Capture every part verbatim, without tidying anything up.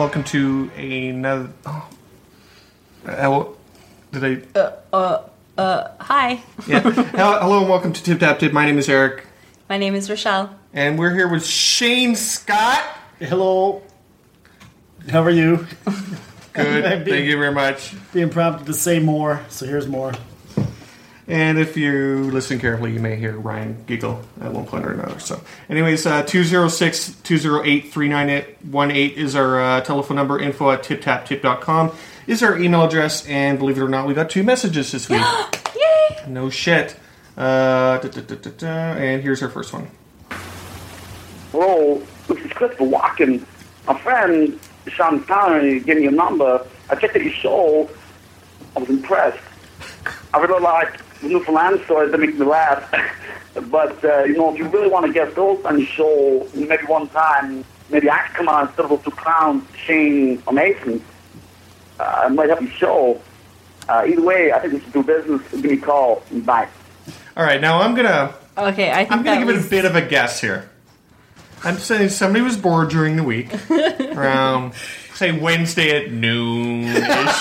welcome to another. Oh, uh, did I? Uh, uh, uh, hi. Yeah. Hello and welcome to Tip Tap Tip. My name is Eric. My name is Rochelle. And we're here with Shane Scott. Hello. How are you? Good. being, Thank you very much. Being prompted to say more, so here's more. And if you listen carefully, you may hear Ryan giggle at one point or another. So, anyways, uh, two oh six, two oh eight, three nine one eight is our uh, telephone number. Info at tip tap tip dot com is our email address. And believe it or not, we got two messages this week. Yay! No shit. Uh, da, da, da, da, da, and here's our first one. Hello, this is Christopher Walken. A friend, Sean Connery, gave me your number. I checked out your show. I was impressed. I really like the Newfoundland stories that make me laugh. But, uh, you know, if you really want to get those on your show, maybe one time, maybe I could come on instead of those two clowns, Shane or Mason. Uh, I might have your show. Uh, either way, I think we should do business. Give me a call. Bye. All right, now I'm gonna. Okay, I think I'm gonna that give was... it a bit of a guess here. I'm saying somebody was bored during the week, around say Wednesday at noon,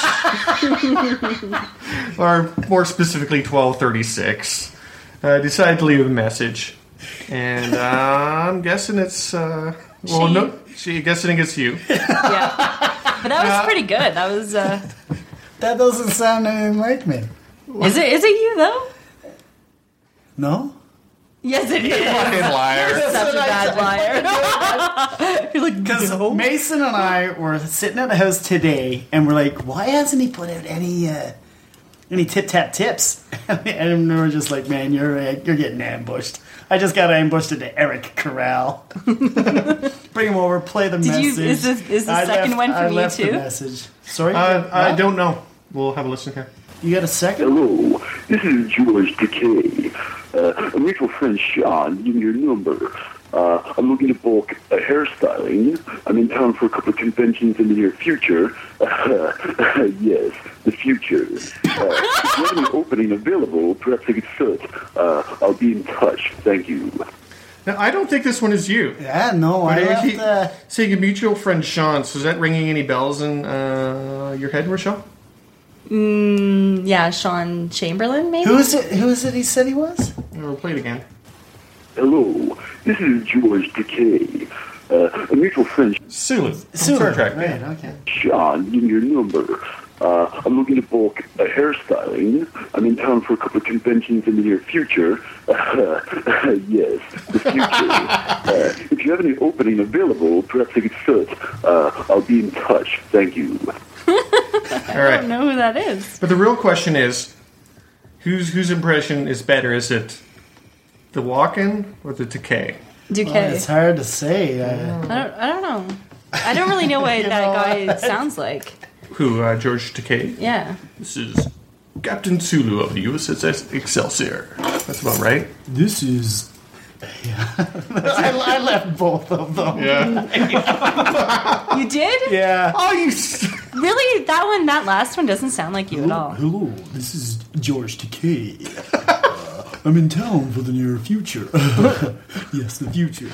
or more specifically twelve thirty-six. Uh, decided to leave a message, and uh, I'm guessing it's uh, well, she. no, she guessing it's you. Yeah, but that was Uh, pretty good. That was. Uh... That doesn't sound anything like me. Is it? Is it you though? No? Yes, it is. Fucking liar. Such a bad liar. You're like, Because no. Mason and I were sitting at the house today, and we're like, why hasn't he put out any uh, any tip-tap tips? And we were just like, man, you're uh, you're getting ambushed. I just got ambushed into Eric Corral. Bring him over, play the Did you- message. is this- is the I second left, one from I you left the too? message. Sorry? Uh, I What? don't know. We'll have a listen here. You got a second? Hello, this is George Decay. Uh, a mutual friend, Sean, give me your number. Uh, I'm looking to book a hairstyling. I'm in town for a couple of conventions in the near future. Uh, yes, the future. Uh, if you have any opening available, perhaps I could fit. Uh, I'll be in touch. Thank you. Now, I don't think this one is you. Yeah, no, I But left... he- Uh, saying a mutual friend, Sean. So is that ringing any bells in uh, your head, Rochelle? Mm, yeah, Sean Chamberlain, maybe? who is it? Who is it he said he was? We'll play it again. Hello, this is George Decay. Uh, a mutual friend, Sulu. from Sulu. Star Trek. Right, okay. Sean, give me your number. Uh, I'm looking to book a hairstyling. I'm in town for a couple of conventions in the near future. Uh, yes, the future. Uh, if you have any opening available, perhaps I could fit. Uh, I'll be in touch. Thank you. All I right. don't know who that is. But the real question is, whose whose impression is better? Is it the walk-in or the decay? Duque. Well, it's hard to say. Uh, I don't. I don't know. I don't really know what You that know guy what? sounds like. Who, uh, George Decay? Yeah. This is Captain Sulu of the U S S Excelsior. That's about right. this is. Yeah. I, I left both of them. Yeah. You did? Yeah. Oh, you... s- Really? That one, that last one doesn't sound like you at all. Hello, this is George Takei. Uh, I'm in town for the near future. Yes, the future.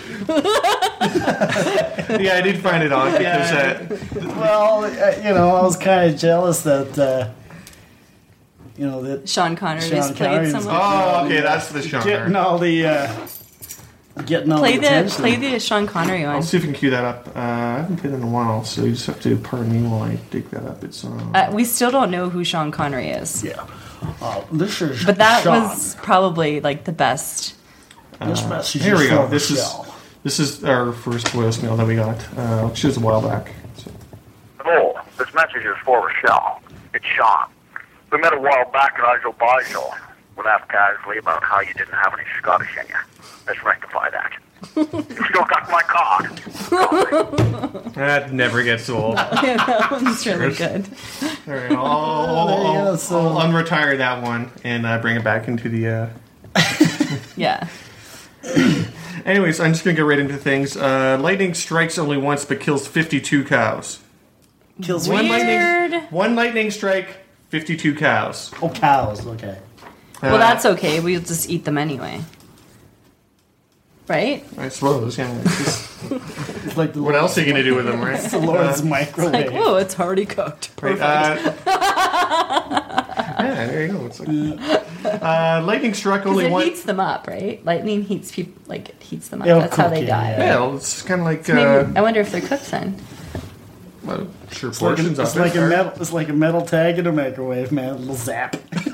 Yeah, I did find it odd because... Uh, Well, uh, you know, I was kind of jealous that, uh, you know, that Sean Connery Sean just played Connery's- someone. oh, okay, that's the genre. getting all the, uh, getting all Play the the attention. play the Sean Connery I'll one. see if we can cue that up. Uh, I haven't played it in a while, so you just have to pardon me while I dig that up. It's uh, Uh, we still don't know who Sean Connery is, Yeah. Uh, this is but that Sean. was probably like the best. This message here is we go. from This is Michelle. this is our first voicemail that we got. Uh, which was a while back. So. Hello, this message is for Rochelle. It's Sean. We met a while back at Arjo Bajo. We laughed casually about how you didn't have any Scottish in you. Let's rectify that. You still got my card. That never gets old. All Yeah, that one's really good. right, I'll, I'll, There you I'll, go, so- I'll unretire that one and uh, bring it back into the. Uh... Yeah. Anyways, I'm just gonna get right into things. Uh, lightning strikes only once but kills fifty-two cows. Kills One one. Weird. lightning, one lightning strike, fifty-two cows. Oh, cows. Okay. Well, Uh, that's okay. We'll just eat them anyway. Right? I suppose. Yeah. It's just- It's like the What Lord's, else are you going to do with them, right? it's the Lord's microwave. Like, oh, it's already cooked. Perfect. Uh, yeah, there you go. It's like, uh, lightning struck Because only it one. heats them up, right? Lightning heats people, like it heats them up. It'll That's how cook they you, die. yeah. Right? Yeah, well, it's kind of like Maybe, uh, I wonder if they're cooked then. well, sure It's like, a, portions it's of like it a are. metal. It's like a metal tag in a microwave, man. A little zap.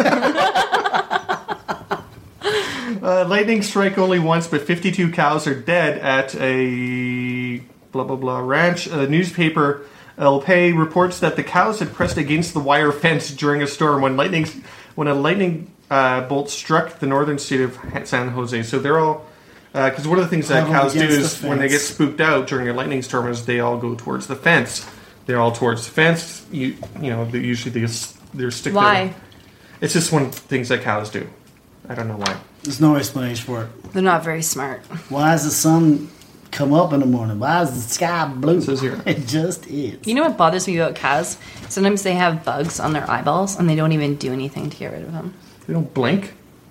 Uh, lightning strike only once, but fifty-two cows are dead at a blah blah blah ranch. A newspaper, El Pay, reports that the cows had pressed against the wire fence during a storm when lightning, when a lightning uh, bolt struck the northern state of San Jose. So they're all because uh, one of the things that Huddled cows do against is the when they get fence. spooked out during a lightning storm, is they all go towards the fence. They're all towards the fence. You you know they usually they they're stick. Why? Their, it's just one of the things that cows do. I don't know why. There's no explanation for it. They're not very smart. Why does the sun come up in the morning? Why is the sky blue? It says here. It just is. You know what bothers me about cows? Sometimes they have bugs on their eyeballs and they don't even do anything to get rid of them. They don't blink.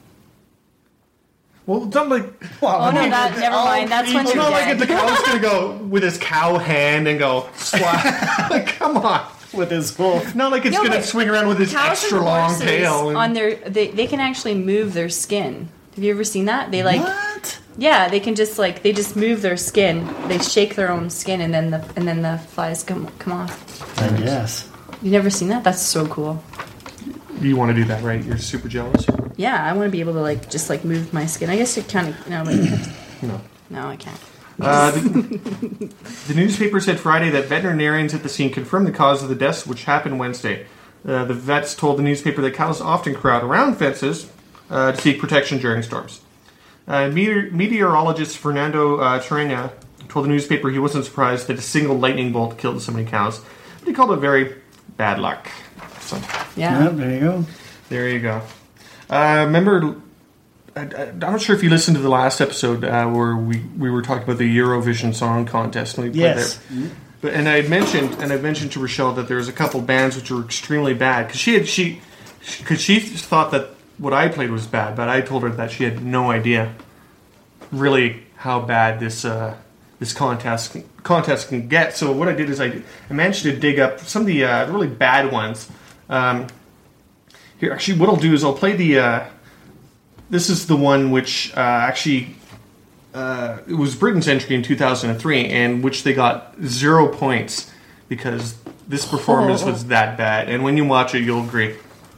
Well, it's not like Oh no, that never mind. That's when it's they're not like dead. the cow's gonna go with his cow hand and go swat. Like, come on. With his wolf. Not like it's No, gonna but swing around with his Cows extra and long horses tail. and- on their they, they can actually move their skin. Have you ever seen that? They like What? yeah, they can just like they just move their skin. They shake their own skin and then the and then the flies come come off. I guess. You never seen that? That's so cool. You want to do that, right? You're super jealous. Yeah, I want to be able to like just like move my skin. I guess it kind of no, but No. no, I can't. Uh, the, the newspaper said Friday that veterinarians at the scene confirmed the cause of the deaths, which happened Wednesday. Uh, the vets told the newspaper that cows often crowd around fences uh, to seek protection during storms. Uh, meteor- meteorologist Fernando uh, Terena told the newspaper he wasn't surprised that a single lightning bolt killed so many cows, but he called it very bad luck. So Yeah. Yep, there you go. there you go. Uh, remember, I, I, I'm not sure if you listened to the last episode uh, where we, we were talking about the Eurovision Song Contest. And we played Yes. there. But and I had mentioned and I mentioned to Rochelle that there was a couple bands which were extremely bad because she had she because she thought that what I played was bad, but I told her that she had no idea really how bad this uh, this contest contest can get. So what I did is I, I managed to dig up some of the uh, really bad ones. Um, here, actually, what I'll do is I'll play the. Uh, this is the one which uh, actually. Uh, it was Britain's entry in two thousand three, and which they got zero points because this performance Oh. was that bad. And when you watch it, you'll agree.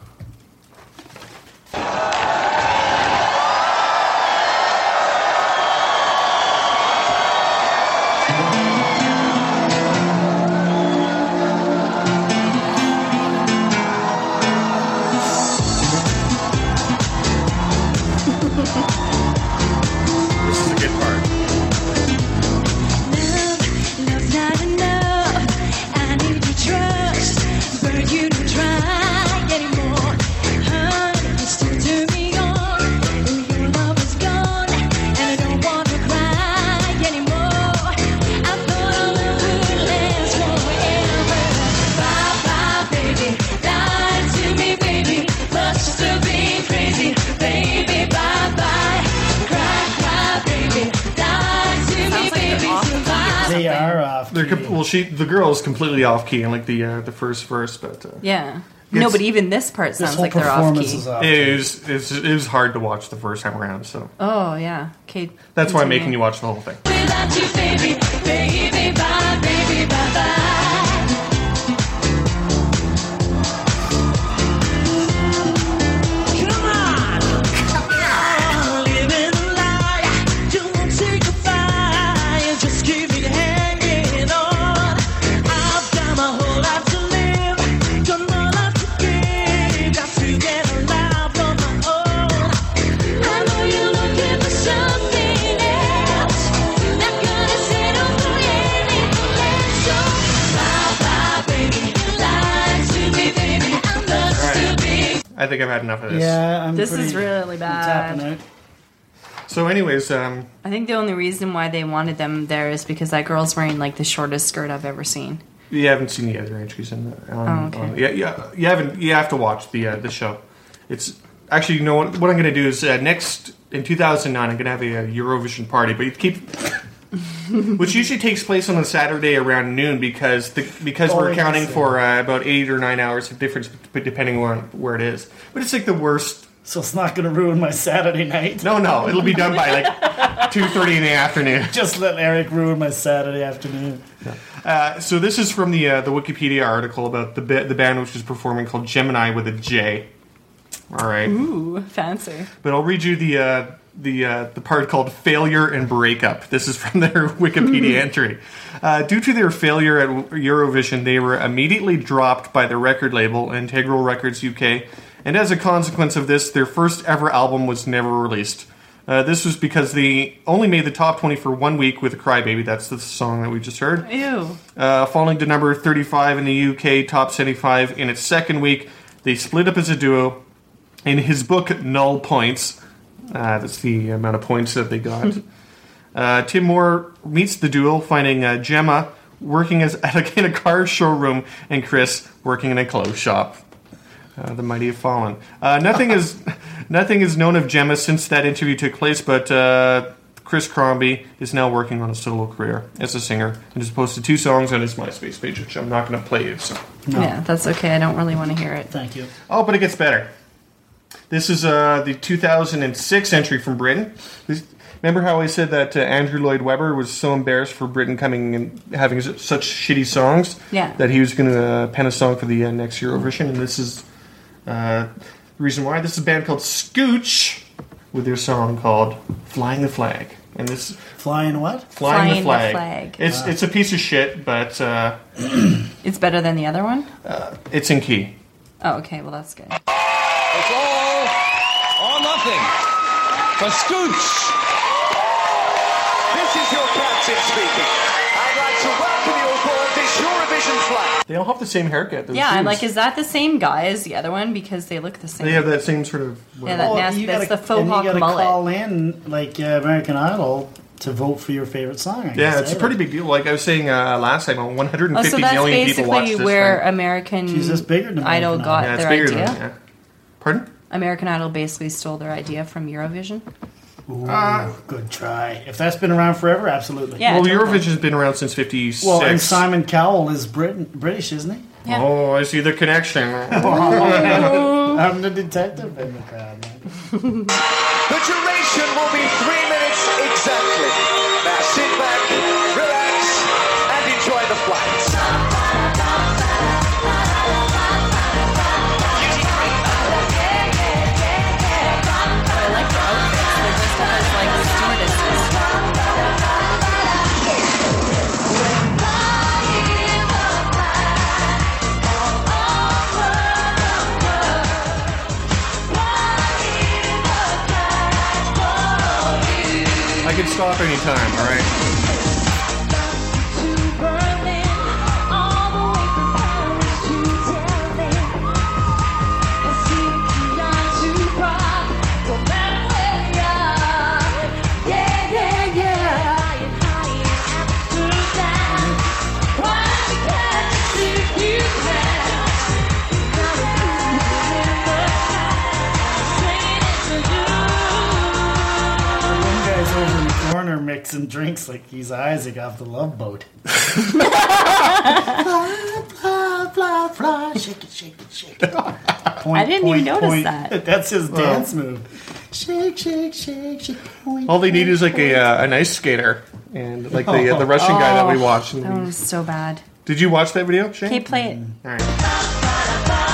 This is a good part. Love's not enough. I need your trust, but you don't try anymore. Honey, you still turn me on. Your love is gone, and I don't want to cry anymore. I thought our love would last forever. Bye bye, baby. Lie to me, baby. Must have been crazy, baby. Bye bye. Cry, cry, baby. Lie to me, Sounds like they're baby. off the Survive. They are off. They're key. com- well, she the girl is completely off key in like the uh, the first verse, but uh, Yeah. No, It's- but even this part This sounds whole like they're off performance key. is off. it was it's, it was hard to watch the first time around. So Oh yeah. Okay. that's why I'm continue. making you watch the whole thing. Without you, baby, baby, bye, baby, bye, bye. Come on, come on, living a lie. Don't say goodbye, just keep it hanging on. I've got my whole life to live, got my life to give, got to get alive on my own. I know you're looking for something else. Not gonna settle for anything less. So bye bye, baby. Lie to me, baby. I must still be. I think I've had enough of this. Yeah, I'm This pretty, is really I'm tapping bad. out. So, anyways, um, I think the only reason why they wanted them there is because that girl's wearing like the shortest skirt I've ever seen. you haven't seen the other entries in the. On, Oh, okay. on- yeah, yeah, you haven't. You have to watch the uh, the show. It's actually, you know what? What I'm going to do is uh, next in two thousand nine, I'm going to have a, uh Eurovision party, but you keep which usually takes place on a Saturday around noon because the, because Oh, we're yes, accounting yeah. for uh, about eight or nine hours of difference depending on where it is. But it's like the worst. So it's not going to ruin my Saturday night. No, no, it'll be done by like two thirty in the afternoon. Just let Eric ruin my Saturday afternoon. Uh, so this is from the uh, the Wikipedia article about the ba- the band which is performing called Gemini with a J. All right, Ooh, fancy. but I'll read you the uh, the uh, the part called "Failure and Breakup." This is from their Wikipedia entry. Uh, due to their failure at Eurovision, they were immediately dropped by the record label Integral Records U K, and as a consequence of this, their first ever album was never released. Uh, this was because they only made the top twenty for one week with Crybaby. That's the song that we just heard. Ew. Uh, falling to number thirty-five in the U K, top seventy-five in its second week. They split up as a duo. In his book, Null Points, uh, that's the amount of points that they got, uh, Tim Moore meets the duo, finding uh, Gemma working as at a, in a car showroom and Chris working in a clothes shop. Uh, the mighty have fallen. Uh, nothing is nothing is known of Gemma since that interview took place, but uh, Chris Crombie is now working on a solo career as a singer and has posted two songs on his MySpace page, which I'm not going to play you. So. Yeah, that's okay. I don't really want to hear it. Thank you. Oh, but it gets better. This is uh, the two thousand six entry from Britain. This, remember how I said that uh, Andrew Lloyd Webber was so embarrassed for Britain coming and having s- such shitty songs Yeah. that he was going to uh, pen a song for the uh, next Eurovision, and this is uh, the reason why. This is a band called Scooch with their song called "Flying the Flag," and this Flying what? "Flying, Flying the the Flag." Flag. It's it's a piece of shit, but uh, It's better than the other one? it's in key. Oh, okay. Well, that's good. It's all or nothing for Scooch. This is your captain speaking. I'd like to welcome you aboard this Eurovision flag. They all have the same haircut. those Yeah, I'm dudes. like, is that the same guy as the other one? Because they look the same. They have that same sort of. Yeah, that nasty- you that's gotta- the faux and hawk you gotta mullet. call in, like uh, American Idol, to vote for your favorite song. I Yeah, guess, it's a eh? pretty big deal. Like I was saying uh, last time, one hundred Oh, fifty so that's million people watched basically this where thing. American Jesus, bigger than Idol American got Yeah, it's their bigger idea. than that. Yeah. Pardon? American Idol basically stole their idea from Eurovision. Ooh, good try. If that's been around forever, absolutely. Yeah. well, totally. Eurovision's been around since fifty-six. Well, and Simon Cowell is Britain, British, isn't he? Yeah. Oh, I see the connection. I'm the detective in the crowd, man. The duration will be three minutes exactly. Now sit back, relax, and enjoy the flight. I like the outfits. They're just as like stewardesses. I can stop anytime, all right? One guy's over in the corner mixing drinks like he's Isaac off the Love Boat. Fly, fly, fly, fly, shake it, shake it, shake it. Point, I didn't even notice that. That's his dance move. Shake, shake, shake, shake. Point, All they need is like point, a uh, an ice skater and like the uh, the Russian guy that we watched. That one was so bad. Did you watch that video, Shane? Okay, play it. All right.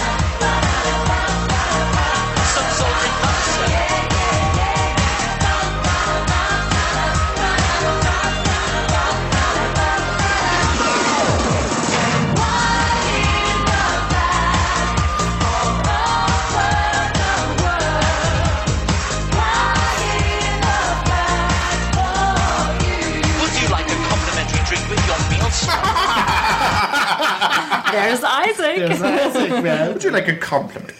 Would you like a complimentary drink with your meals? There's Isaac. There's Isaac, man. Would you like a compliment?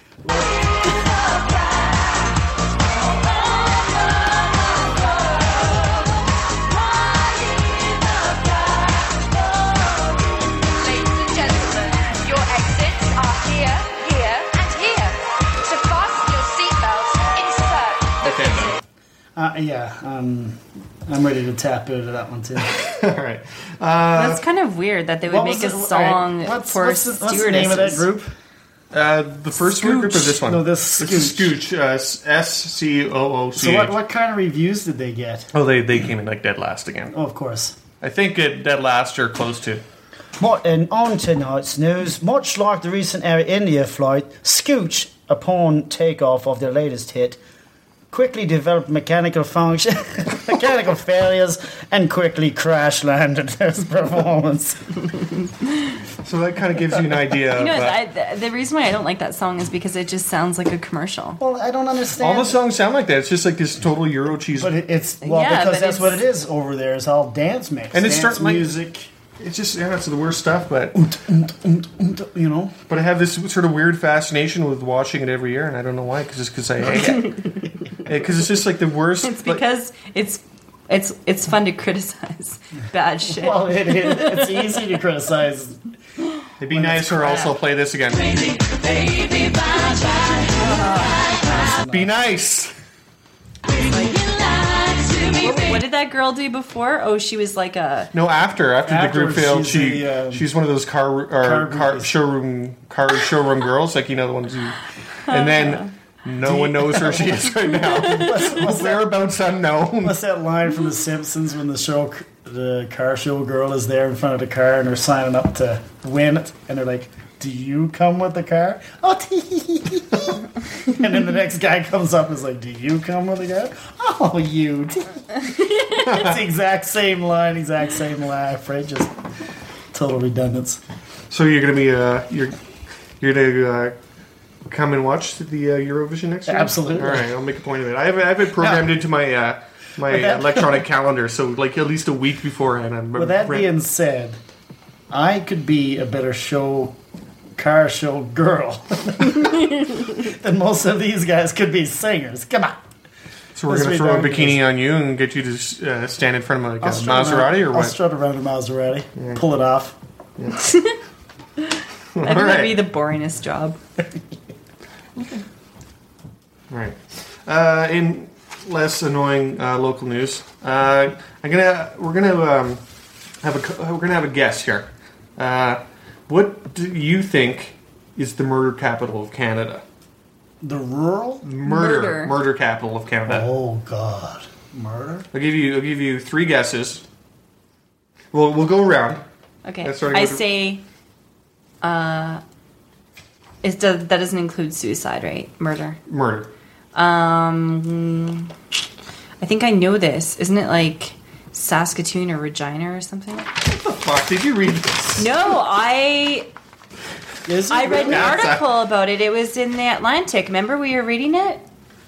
Ladies and gentlemen, your exits are here, here, and here. To fasten your seatbelts, insert the Okay. Uh, yeah, um, I'm ready to tap out of that one too. All right. Uh, That's kind of weird that they would What make was a it? song Alright, what's, for what's the, what's the name of that stewardesses. group? uh, the first word group or this one? No, this This is Scooch. Uh, S C O O C So H. what, what kind of reviews did they get? Oh, they, they came in like dead last again. Oh, of course. I think it dead last or close to. Mo- And on tonight's news, much like the recent Air India flight, Scooch, upon takeoff of their latest hit, quickly developed mechanical function, mechanical failures, and quickly crash landed their performance. So that kind of gives you an idea You know, of. Uh, I, the, the reason why I don't like that song is because it just sounds like a commercial. Well, I don't understand. all the songs sound like that. It's just like this total Euro cheese. But it, it's well Yeah, because but that's it's- what it is over there. It's all dance mix, And it's dance starting like- music. It's just, yeah, it's the worst stuff, but You know, but I have this sort of weird fascination with watching it every year, and I don't know why, because it's because I hate it. Because it's just like the worst. It's like- because it's it's it's fun to criticize bad shit. well, it, it, it's easy to criticize. it'd be nicer also play this again. Be nice. What, what did that girl do before? Oh, she was like a No, after after the group Afterwards, failed, she's she a, um, she's one of those car or car car, groupies. showroom car showroom girls, like you know the ones who, and then no one knows where she is right now. Whereabouts unknown. What's that line from The Simpsons when the show, the car show girl is there in front of the car and they're signing up to win it, and they're like, "Do you come with the car?" Oh, and then the next guy comes up and is like, "Do you come with the car?" Oh, you. It's the exact same line, exact same laugh, right? Just total redundance. So you're gonna be uh you're you're gonna uh, come and watch the uh, Eurovision next year? Absolutely. All right, I'll make a point of it. I have I have it programmed Now- into my uh, my With that- electronic calendar, so like at least a week beforehand. I'm With that re- being said, I could be a better show, car show girl than most of these guys could be singers. Come on. so we're let's gonna read throw a down bikini this. on you and get you to uh, stand in front of like a I'll strut Maserati around- or I'll what? strut around a Maserati, pull it off. I think that'd Alright. be the boringest job. Right. Uh, in less annoying uh, local news, uh, I'm gonna we're gonna um, have a co- we're gonna have a guest here. Uh, what do you think is the murder capital of Canada? The rural? Murder, Murder. murder capital of Canada. Oh God, murder? I'll give you I'll give you three guesses. Well, we'll go around. Okay, That's starting I with- say, uh, it does, that doesn't include suicide, right? Murder. Murder. Um, I think I know this. Isn't it like Saskatoon or Regina or something? Fuck! Did you read this? No, I Is it I read an really? article about it. It was in the Atlantic. Remember we were reading it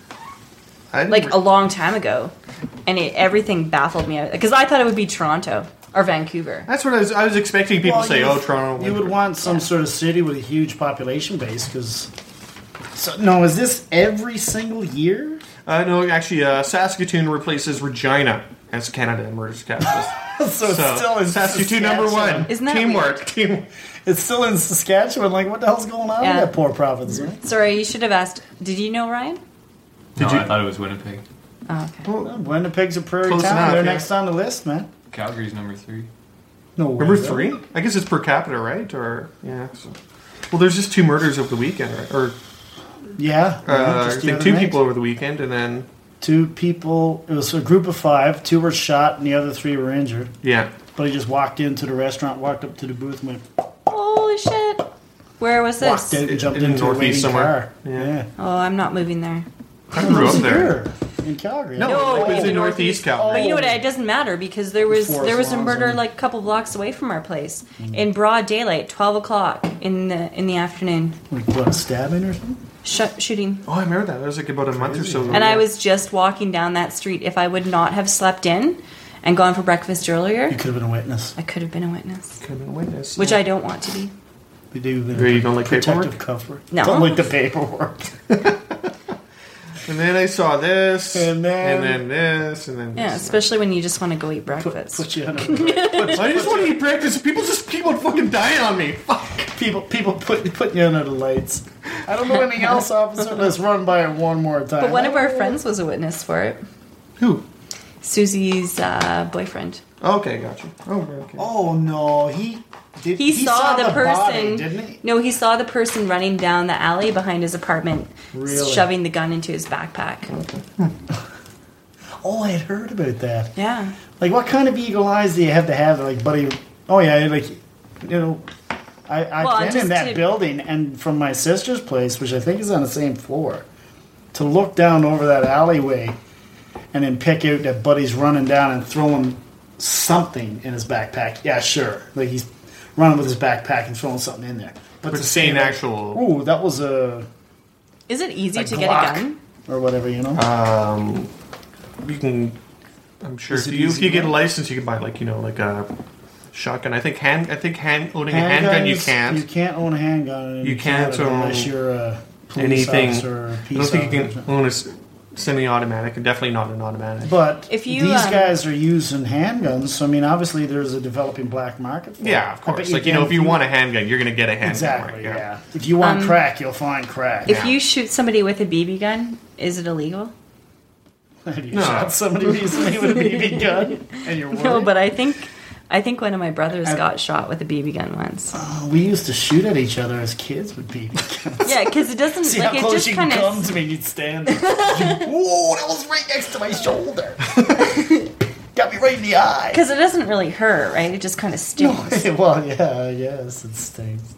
I didn't like re- a long time ago, and it, everything baffled me because I thought it would be Toronto or Vancouver. That's what I was. I was expecting people Well, to say, you "Oh, would- Toronto." You would want some sort of city with a huge population base, because. So no, is this every single year? Uh, no, actually, uh, Saskatoon replaces Regina as Canada and murder capital. So it's still in Saskatoon number Saskatchewan. one. Isn't that Teamwork. Team. It's still in Saskatchewan. Like, what the hell's going on Yeah. in that poor province, right? Sorry, you should have asked. Did you know Ryan? No, you- I thought it was Winnipeg. Oh, okay. Well, Winnipeg's a prairie Close town. enough, They're yeah. next on the list, man. Calgary's number three. No way. Number really. three? I guess it's per capita, right? Or yeah. So. Well, there's just two murders over the weekend, right? Or Yeah. yeah, uh, I just the think other two night. people over the weekend, and then Two people. It was a group of five. Two were shot, and the other three were injured. yeah. But he just walked into the restaurant, walked up to the booth, and went, Holy shit! Where was walked this? out and jumped In the into a waiting Northeast somewhere. car. Yeah. Yeah. Oh, I'm not moving there. I grew up there. Here, in Calgary. No, No, like, it was in in the Northeast But Calgary. you know what? It doesn't matter because there was Forest there was a lawns murder and- like a couple blocks away from our place in broad daylight, twelve o'clock in the in the afternoon. Like, what, a stabbing or something? Sh- shooting. Oh, I remember that. That was like about a month or so ago. And I was just walking down that street. If I would not have slept in and gone for breakfast earlier, You could have been a witness. I could have been a witness, Could have been a witness. which I don't want to be. We do. Really, you don't like protective paperwork? cover. No. Don't like the paperwork. And then I saw this, And then- and then this, and then Yeah, this. especially when you just want to go eat Put, breakfast. put you on a, I just want to eat breakfast. People just keep on fucking dying on me. Fuck. people people put put you under the lights. I don't know anything else, officer. Let's run by it one more time. But one of our friends was a witness for it. Who? Susie's uh, boyfriend. Okay, gotcha. Oh, okay. Oh no, he did. He, saw, the, person. body, didn't he? No, he saw the person running down the alley behind his apartment, Really? shoving the gun into his backpack. Oh, I had heard about that. Yeah. Like, what kind of eagle eyes do you have to have, like, buddy? Oh yeah, like, you know, I, I've Well, been just in that to- building, and from my sister's place, which I think is on the same floor, to look down over that alleyway, and then pick out that buddy's running down and throwing something in his backpack. Yeah, sure. Like, he's running with his backpack and throwing something in there. But to the say same that- actual. Ooh, that was a Is it easy a to Glock get a gun? or whatever, you know. Um, you can. I'm sure Is if it you, if easy you get a to- license, you can buy like you know like a shotgun. I think hand. I think hand owning a handgun you Handguns, can't. You can't own a handgun. in You can't Canada own unless you're a police anything. officer or a I don't peace think you officer. can own a s- semi-automatic, and definitely not an automatic. But If you, these um, guys are using handguns, so I mean, obviously there's a developing black market for Yeah, it. of I bet course. Like you know, can if you want a handgun, you're going to get a handgun. exactly, right? yeah. If you want Um, crack, you'll find crack. If you shoot somebody with a B B gun, is it illegal? Have you No. shot somebody recently with a B B gun, and you're worried? No, but I think I think one of my brothers I- got shot with a B B gun once. Oh, we used to shoot at each other as kids with B B guns. Yeah, because it doesn't See like how it close just you can kind come of. to me and you'd stand there. Whoa, that was right next to my shoulder. Got me right in the eye. Because it doesn't really hurt, right? It just kind of stings. Well, yeah, yes, it stings.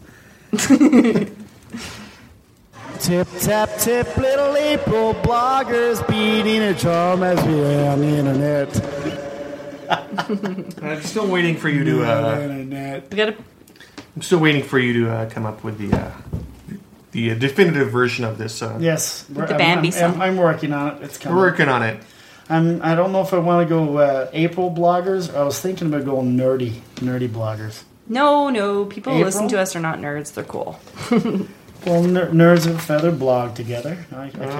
Tip tap tip, little April bloggers beating a drum as we are on the internet. I'm still waiting for you to. Uh, internet. We gotta. I'm still waiting for you to uh, come up with the uh, the uh, definitive version of this. Uh, Yes, we're- The I'm, Bambi I'm, song. I'm, I'm working on it. It's We're coming. working on it. I'm. I don't know if I want to go uh, April bloggers. I was thinking about going nerdy, nerdy bloggers. No, no. People who April? listen to us are not nerds. They're cool. Well, ner- nerds of a feather blog together. I, I can't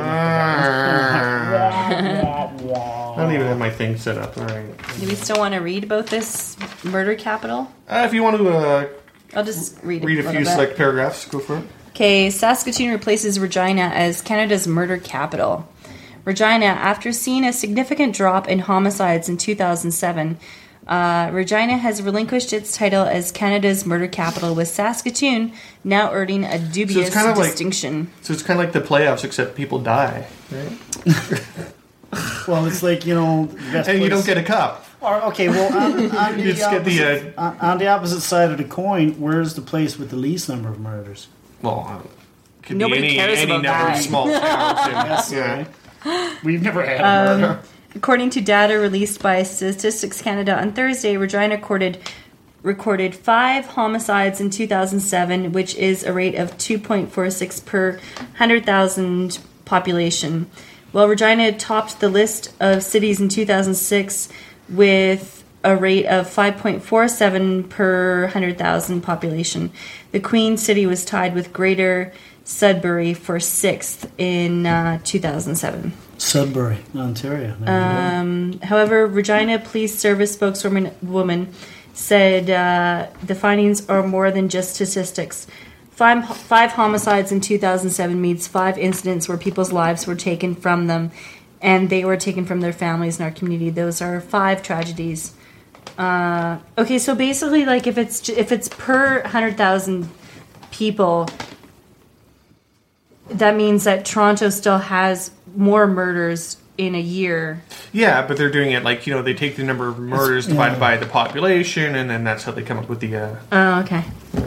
I don't even have my thing set up. All right. Do we still want to read about this murder capital? Uh, if you want to uh, I'll just read, read a little few bit. select paragraphs, go for it. Okay, Saskatoon replaces Regina as Canada's murder capital. Regina, after seeing a significant drop in homicides in two thousand seven, uh, Regina has relinquished its title as Canada's murder capital, with Saskatoon now earning a dubious kind of like- distinction. So it's kind of like the playoffs, except people die, right? Well, it's like, you know, best And you place- don't get a cup. Or, okay, well, on, on, You the just get the, opposite, on, on the opposite side of the coin, where's the place with the least number of murders? Well, uh, could Nobody be any, cares any about number that. of small towns. And, Yes, yeah. right? We've never had a Um, murder. According to data released by Statistics Canada on Thursday, Regina recorded, recorded five homicides in two thousand seven, which is a rate of two point four six per one hundred thousand population. While Regina topped the list of cities in two thousand six with a rate of five point four seven per one hundred thousand population. The Queen City was tied with Greater Sudbury for sixth in uh, two thousand seven. Sudbury, Ontario. There you Um, however, Regina Police Service spokeswoman woman said uh, the findings are more than just statistics. Five, five homicides in two thousand seven means five incidents where people's lives were taken from them, and they were taken from their families in our community. Those are five tragedies. Uh, okay, so basically, like if it's if it's per one hundred thousand people, that means that Toronto still has more murders in a year. Yeah, but they're doing it like, you know, they take the number of murders divided by the population, and then that's how they come up with the... Uh, Oh, okay.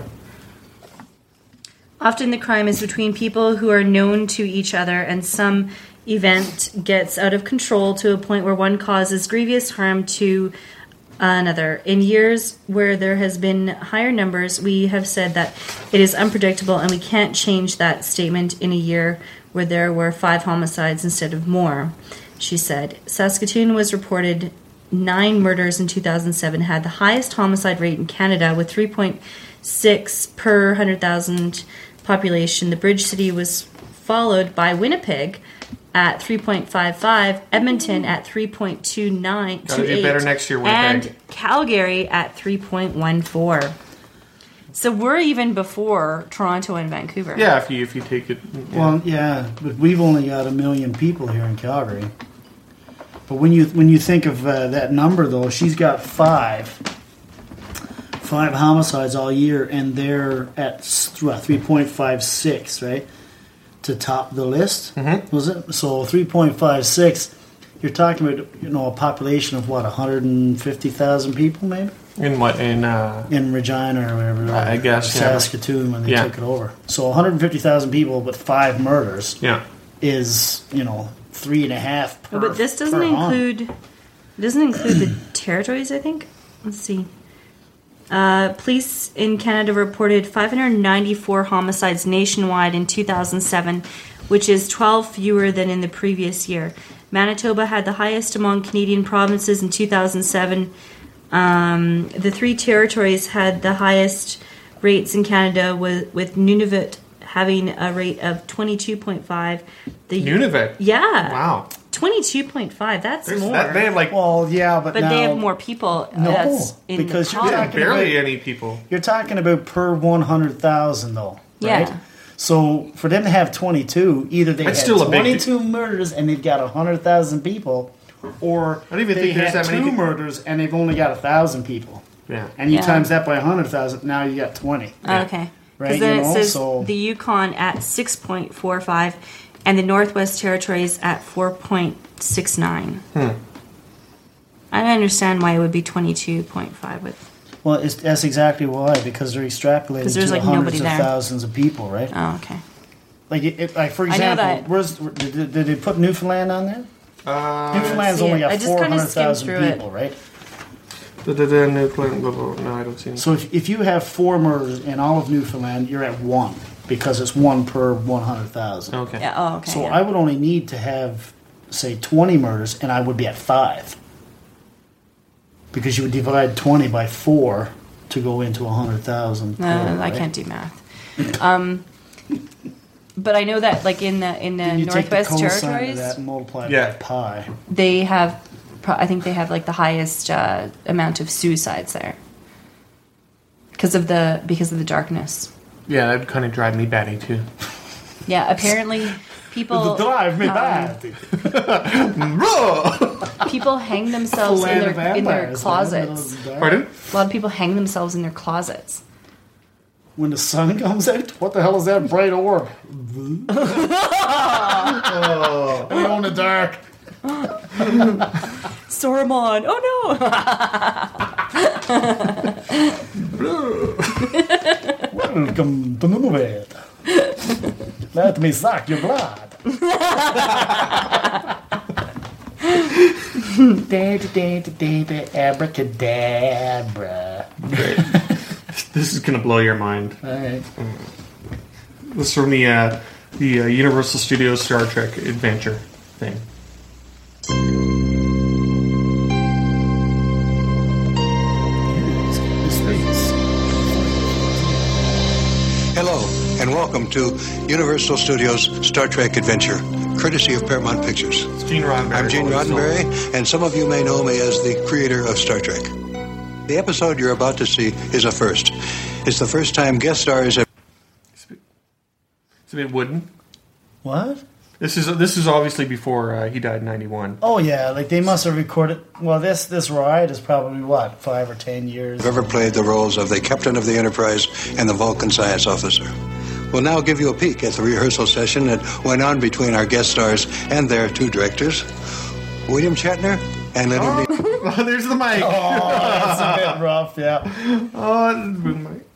Often the crime is between people who are known to each other, and some event gets out of control to a point where one causes grievous harm to another. In years where there has been higher numbers, we have said that it is unpredictable, and we can't change that statement in a year where there were five homicides instead of more, she said. Saskatoon was reported nine murders in two thousand seven, had the highest homicide rate in Canada with three point six per one hundred thousand population. The Bridge City was followed by Winnipeg at three point five five, Edmonton at three point two nine, Gotta do better next year, Winnipeg. and Calgary at three point one four. So we're even before Toronto and Vancouver. yeah, if you if you take it... go. Well, yeah, but we've only got a million people here in Calgary. But when you when you think of uh, that number, though, she's got five, five homicides all year, and they're at three point five six, right, to top the list. Mm-hmm. Was it? So three point five six. You're talking about, you know, a population of what, one hundred fifty thousand people, maybe. In what in uh, in Regina or whatever. I guess or Saskatoon, yeah. When they yeah. took it over. So one hundred fifty thousand people, but five murders. Yeah. Is, you know, three and a half per. Oh, but this doesn't per include home. doesn't include the territories, I think. Let's see. Uh, police in Canada reported five hundred ninety-four homicides nationwide in two thousand seven, which is twelve fewer than in the previous year. Manitoba had the highest among Canadian provinces in two thousand seven. Um, the three territories had the highest rates in Canada, with, with Nunavut having a rate of twenty-two point five. The Nunavut? Yeah. Wow. twenty-two point five. That's There's more. that- they have like Well, yeah, but but now, they have more people. No, that's in because you're the talking colony. barely about- any people. You're talking about per one hundred thousand, though, right? Yeah. So for them to have twenty-two, either they That's had still a big twenty-two murders and they've got one hundred thousand people, or I don't even they think there's had that many two people. murders and they've only got one thousand people. Yeah. And you Yeah. times that by one hundred thousand, now you got twenty. Oh, okay. Right, Because then you it know, says so- the Yukon at six point four five and the Northwest Territories at four point six nine. Hmm. I don't understand why it would be twenty-two point five with. Well, it's, that's exactly why, because they're extrapolating 'Cause there's, to like, hundreds nobody of there. thousands of people, right? Oh, okay. Like, it, it, like for I know example, that- where's, did, did they put Newfoundland on there? Uh, Newfoundland's see only it. got I just four kinda hundred skimmed thousand through it. people, right? da, da, da, Newfoundland, blah, blah, blah. No, I don't see it. So if, if you have four murders in all of Newfoundland, you're at one, because it's one per one hundred thousand. Okay. Yeah. Oh, okay. So yeah. I would only need to have, say, twenty murders, and I would be at five. Because you would divide twenty by four to go into one hundred thousand. No, I can't do math. Um, but I know that, like in the in the You take the Northwest cosine of Territories, that and multiply it Yeah. by pi. they have. pro- I think they have like the highest uh, amount of suicides there because of the because of the darkness. Yeah, that'd kind of drive me batty too. Yeah, apparently people Drive me um, back. people hang themselves in Land of their in their vampires, closets. man. Dark. Pardon? A lot of people hang themselves in their closets. When the sun comes out, what the hell is that bright orb? oh, we're in the dark. Saruman! Oh Welcome to Nunavut. Let me suck your blood. Daddy, daddy, daddy, abracadabra. This is gonna blow your mind. All right. This is from the uh, the uh, Universal Studios Star Trek Adventure thing. Hello, and welcome to Universal Studios Star Trek Adventure, courtesy of Paramount Pictures. It's Gene Roddenberry. I'm Gene Roddenberry, and some of you may know me as the creator of Star Trek. The episode you're about to see is a first. It's the first time guest stars have... It's a bit wooden. What? This is this is obviously before uh, he died in ninety-one. Oh yeah, like they must have recorded. Well, this this ride is probably what, five or ten years. ever played the roles of the captain of the Enterprise and the Vulcan science officer. We'll now give you a peek at the rehearsal session that went on between our guest stars and their two directors, William Shatner and Leonard Nimoy. Oh, there's the mic. Oh, that's a bit rough, yeah. Oh, boom mic.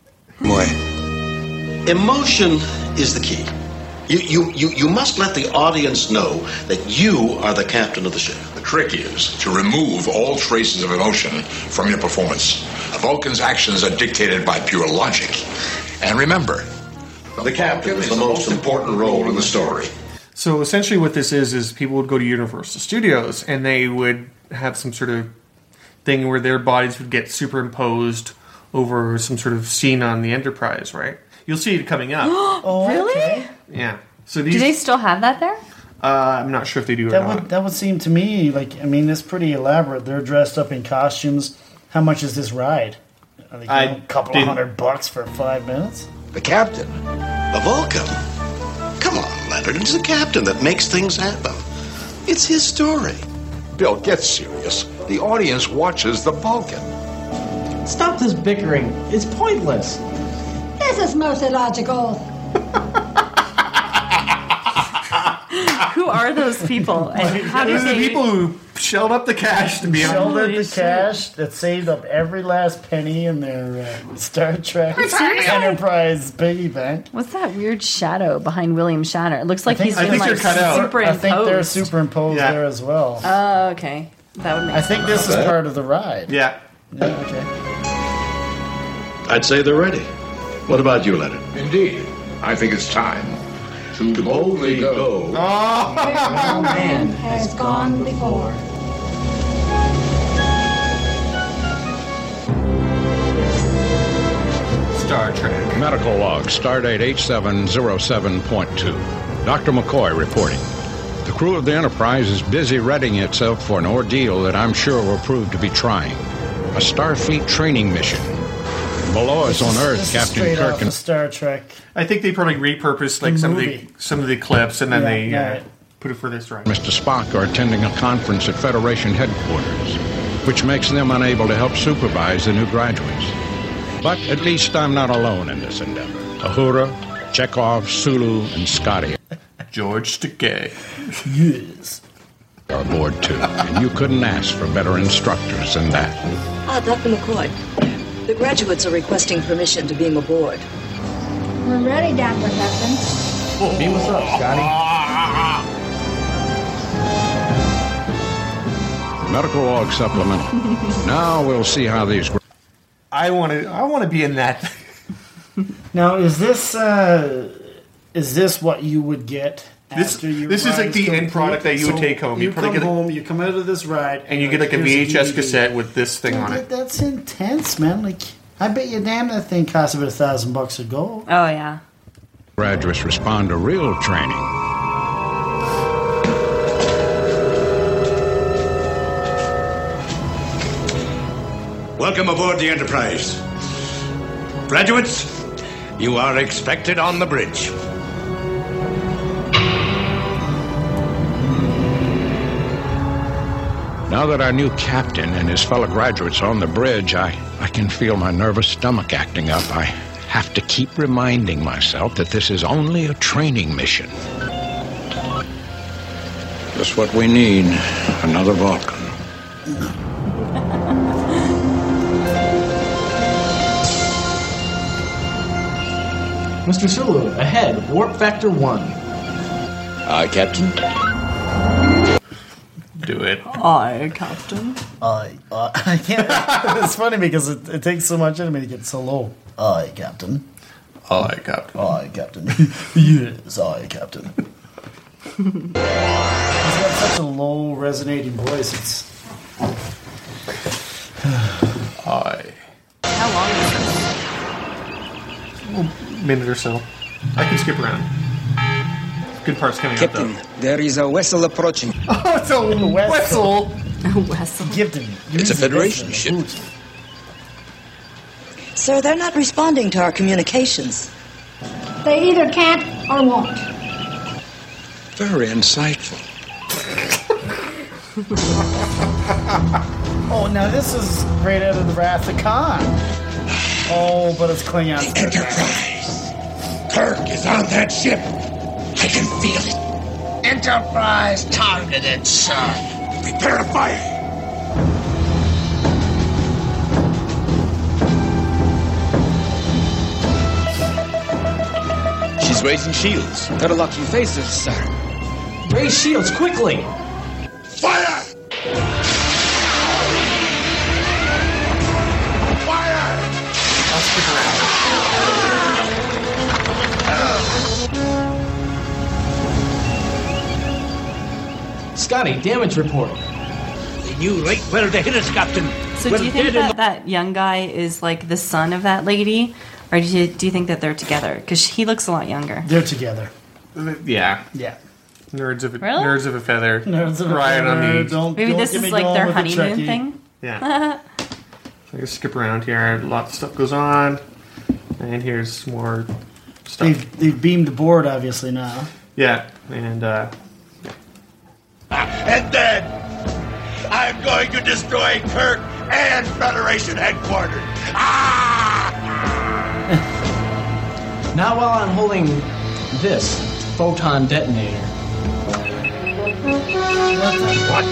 Emotion is the key. You, you, you, you must let the audience know that you are the captain of the ship. The trick is to remove all traces of emotion from your performance. A Vulcan's actions are dictated by pure logic. And remember, The captain is the most important role in the story. So essentially what this is, is people would go to Universal Studios and they would have some sort of thing where their bodies would get superimposed over some sort of scene on the Enterprise, right? You'll see it coming up. Oh, really? okay. Yeah. So these, Do they still have that there? uh, I'm not sure if they do or That not. would that would seem to me like, I mean, it's pretty elaborate. They're dressed up in costumes. How much is this ride? Are they I a couple of didn't- hundred bucks for five minutes? The captain? A Vulcan? Come on, Leonard. It's the captain that makes things happen. It's his story. Bill, get serious. The audience watches the Vulcan. Stop this bickering. It's pointless. This is most illogical. Who are those people? And how do Those are the they... people who shelled up the cash to be on. Shelled up the shit. cash that saved up every last penny in their uh, Star Trek Seriously? Enterprise piggy bank. What's that weird shadow behind William Shatner? It looks like I think- he's I been think like they're cut out. superimposed. I think they're superimposed Yeah. there as well. Oh, okay. That would make I think sense. this is part of the ride. Yeah. Yeah, okay. I'd say they're ready. What about you, Leonard? Indeed. I think it's time to boldly go. Oh, man has gone before. Star Trek. Medical log, stardate eight seven zero seven point two. Doctor McCoy reporting. The crew of the Enterprise is busy readying itself for an ordeal that I'm sure will prove to be trying. A Starfleet training mission. Below us on Earth, This is Captain straight Kirk off and of Star Trek. I think they probably repurposed like The some of the movie. some of the clips and then Yeah, they yeah. uh, put it for this ride. Mister Spock are attending a conference at Federation headquarters, which makes them unable to help supervise the new graduates. But at least I'm not alone in this endeavor. Uhura, Chekhov, Sulu, and Scotty George Takei. Yes. are aboard too, and you couldn't ask for better instructors than that. Ah, Doctor McCoy. The graduates are requesting permission to beam aboard. We're ready, Doctor Captain. Beam us up, Scotty. Medical log supplemental. Now we'll see how these. I want to. I want to be in that. Now, is this uh, is this what you would get This- after your this is like ride's the end complete? product that you would So take home. You You probably come get a- home, you come out of this ride, And you get like a here's V H S D V D. cassette with this thing on That- it. That's intense, man. Like, I bet you damn that thing costs about a thousand bucks a go. Oh, yeah. Graduates respond to real training. Welcome aboard the Enterprise. Graduates, you are expected on the bridge. Now that our new captain and his fellow graduates are on the bridge, I, I can feel my nervous stomach acting up. I have to keep reminding myself that this is only a training mission. Just what we need, another Vulcan. Mister Sulu, ahead. Warp factor one. Aye, Captain. Do it. Aye, Captain. Aye, uh, I can't. It's funny because it, it takes so much out of me to get so low. Aye, Captain. Aye, Captain. Aye, Captain. Yes, aye, Captain. He's got such a low, resonating voice. It's. Aye. How long is this? A minute or so. I can skip around. Good parts coming Captain, up there is a vessel approaching. though. Oh, it's a whistle. Wessel. Captain. It's a Federation ship. Sir, they're not responding to our communications. They either can't or won't. Very insightful. Oh, now this is right out of the Wrath of Khan. Oh, but it's Klingon. Enterprise. Kirk is on that ship. I can feel it. Enterprise targeted, sir. Prepare to fire. She's raising shields. They're locking faces, sir. Raise shields, quickly! Fire! Fire! I'll skip around. Scotty, damage report. They knew right where to hit us, Captain. So do you think that that young guy is like the son of that lady? Or do you, do you think that they're together? Because he looks a lot younger. They're together. Yeah. Yeah. Nerds of a, Really? nerds of a feather. Nerds of a Ryan on feather, the. don't- Maybe this get is me like going their with the honeymoon Trekkie. thing? Yeah. So I just skip around here. Lots of stuff goes on. And here's more stuff. They've, they've beamed aboard, obviously, now. Yeah. And, uh. And then, I'm going to destroy Kirk and Federation headquarters. Ah! Not while I'm holding this photon detonator. What?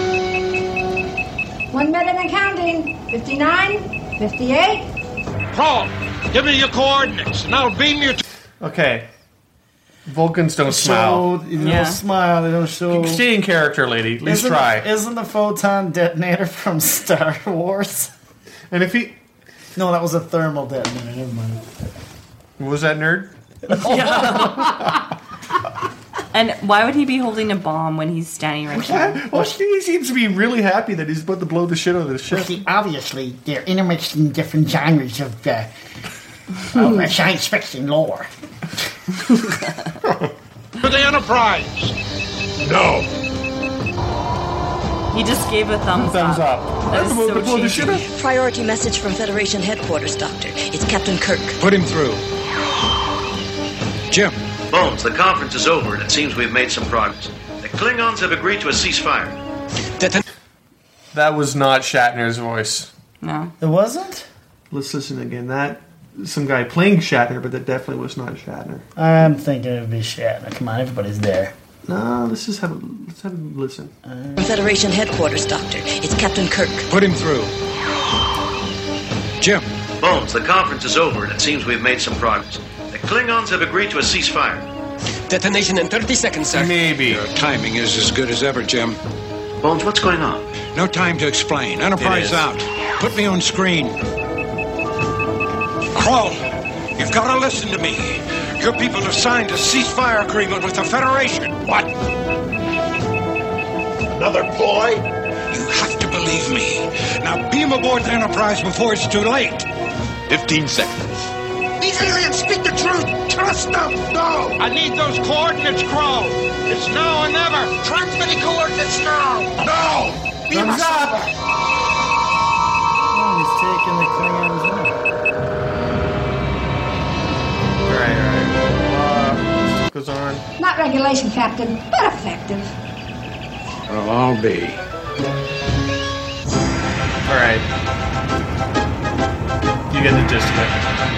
One minute and counting. fifty-nine, fifty-eight. Crawl, give me your coordinates, and I'll beam you to... Okay. Vulcans don't smile. So, they don't smile. They don't show. Stay in character, lady. At least isn't, try. Isn't the photon detonator from Star Wars? And if he... No, that was a thermal detonator. Never mind. Was that nerd? And why would he be holding a bomb when he's standing right there? Well, he seems to be really happy that he's about to blow the shit out of the ship. Well, see, obviously, they're intermixed in different genres of, uh, of uh, science fiction lore. To the Enterprise! No! He just gave a thumbs, Thumbs up. That is so cheesy. Priority message from Federation headquarters, Doctor. It's Captain Kirk. Put him through. Jim. Bones, the conference is over, and it seems we've made some progress. The Klingons have agreed to a ceasefire. That was not Shatner's voice. No. It wasn't? Let's listen again. That some guy playing Shatner, but that definitely was not Shatner. I'm thinking it would be Shatner. Come on, everybody's there. No, let's just have a let's have a listen. From Federation headquarters, Doctor. It's Captain Kirk. Put him through. Jim. Bones, the conference is over, and it seems we've made some progress. The Klingons have agreed to a ceasefire. Detonation in thirty seconds, sir. Maybe. Your timing is as good as ever, Jim. Bones, what's going on? No time to explain. Enterprise out. Put me on screen. Crawl, you've got to listen to me. Your people have signed a ceasefire agreement with the Federation. What? Another ploy? You have to believe me. Now beam aboard the Enterprise before it's too late. Fifteen seconds. These aliens speak the truth. Trust them. No. I need those coordinates, Crow. It's now or never. Transmitting coordinates now. No. Beam us up. Oh, he's taking the Klingons out. Alright, alright. Uh, goes on. Not regulation, Captain, but effective. Well, I'll be. Alright. You get the gist of it.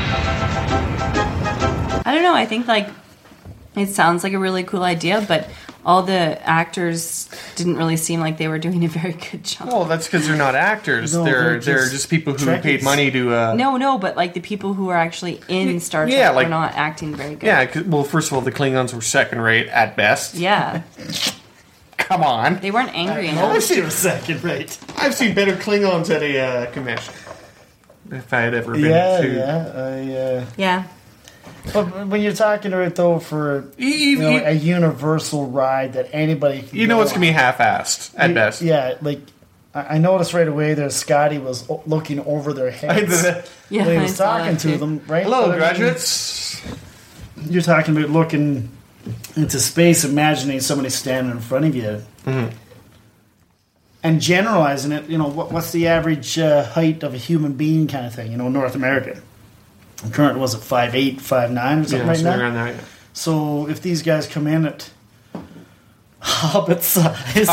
I don't know. I think like it sounds like a really cool idea, but all the actors didn't really seem like they were doing a very good job. Well, that's because they're not actors. No, they're they're they're just just people who Trekkies. paid money to. Uh, No, no, but like the people who are actually in Star Trek yeah, like- were not acting very good. Yeah. 'cause- Well, first of all, the Klingons were second rate at best. Yeah. Come on. They weren't angry I enough. wish they were second rate. I've seen better Klingons at a uh, convention. If I had ever been Yeah, to. yeah. I, uh, Yeah. but when you're talking about though for you know, a universal ride that anybody can You know go it's going to be on. half-assed at You- best. Yeah, like I I noticed right away that Scotty was o- looking over their heads Yeah, when he I was saw talking that to too. them. Right? Hello, But I mean, graduates. You're talking about looking into space, imagining somebody standing in front of you, Mhm. and generalizing it. You know, what, what's the average uh, height of a human being, kind of thing? You know, North America. Current was it five eight, five nine, or something Yeah, right somewhere now. around there, yeah. So if these guys come in at Hobbit size,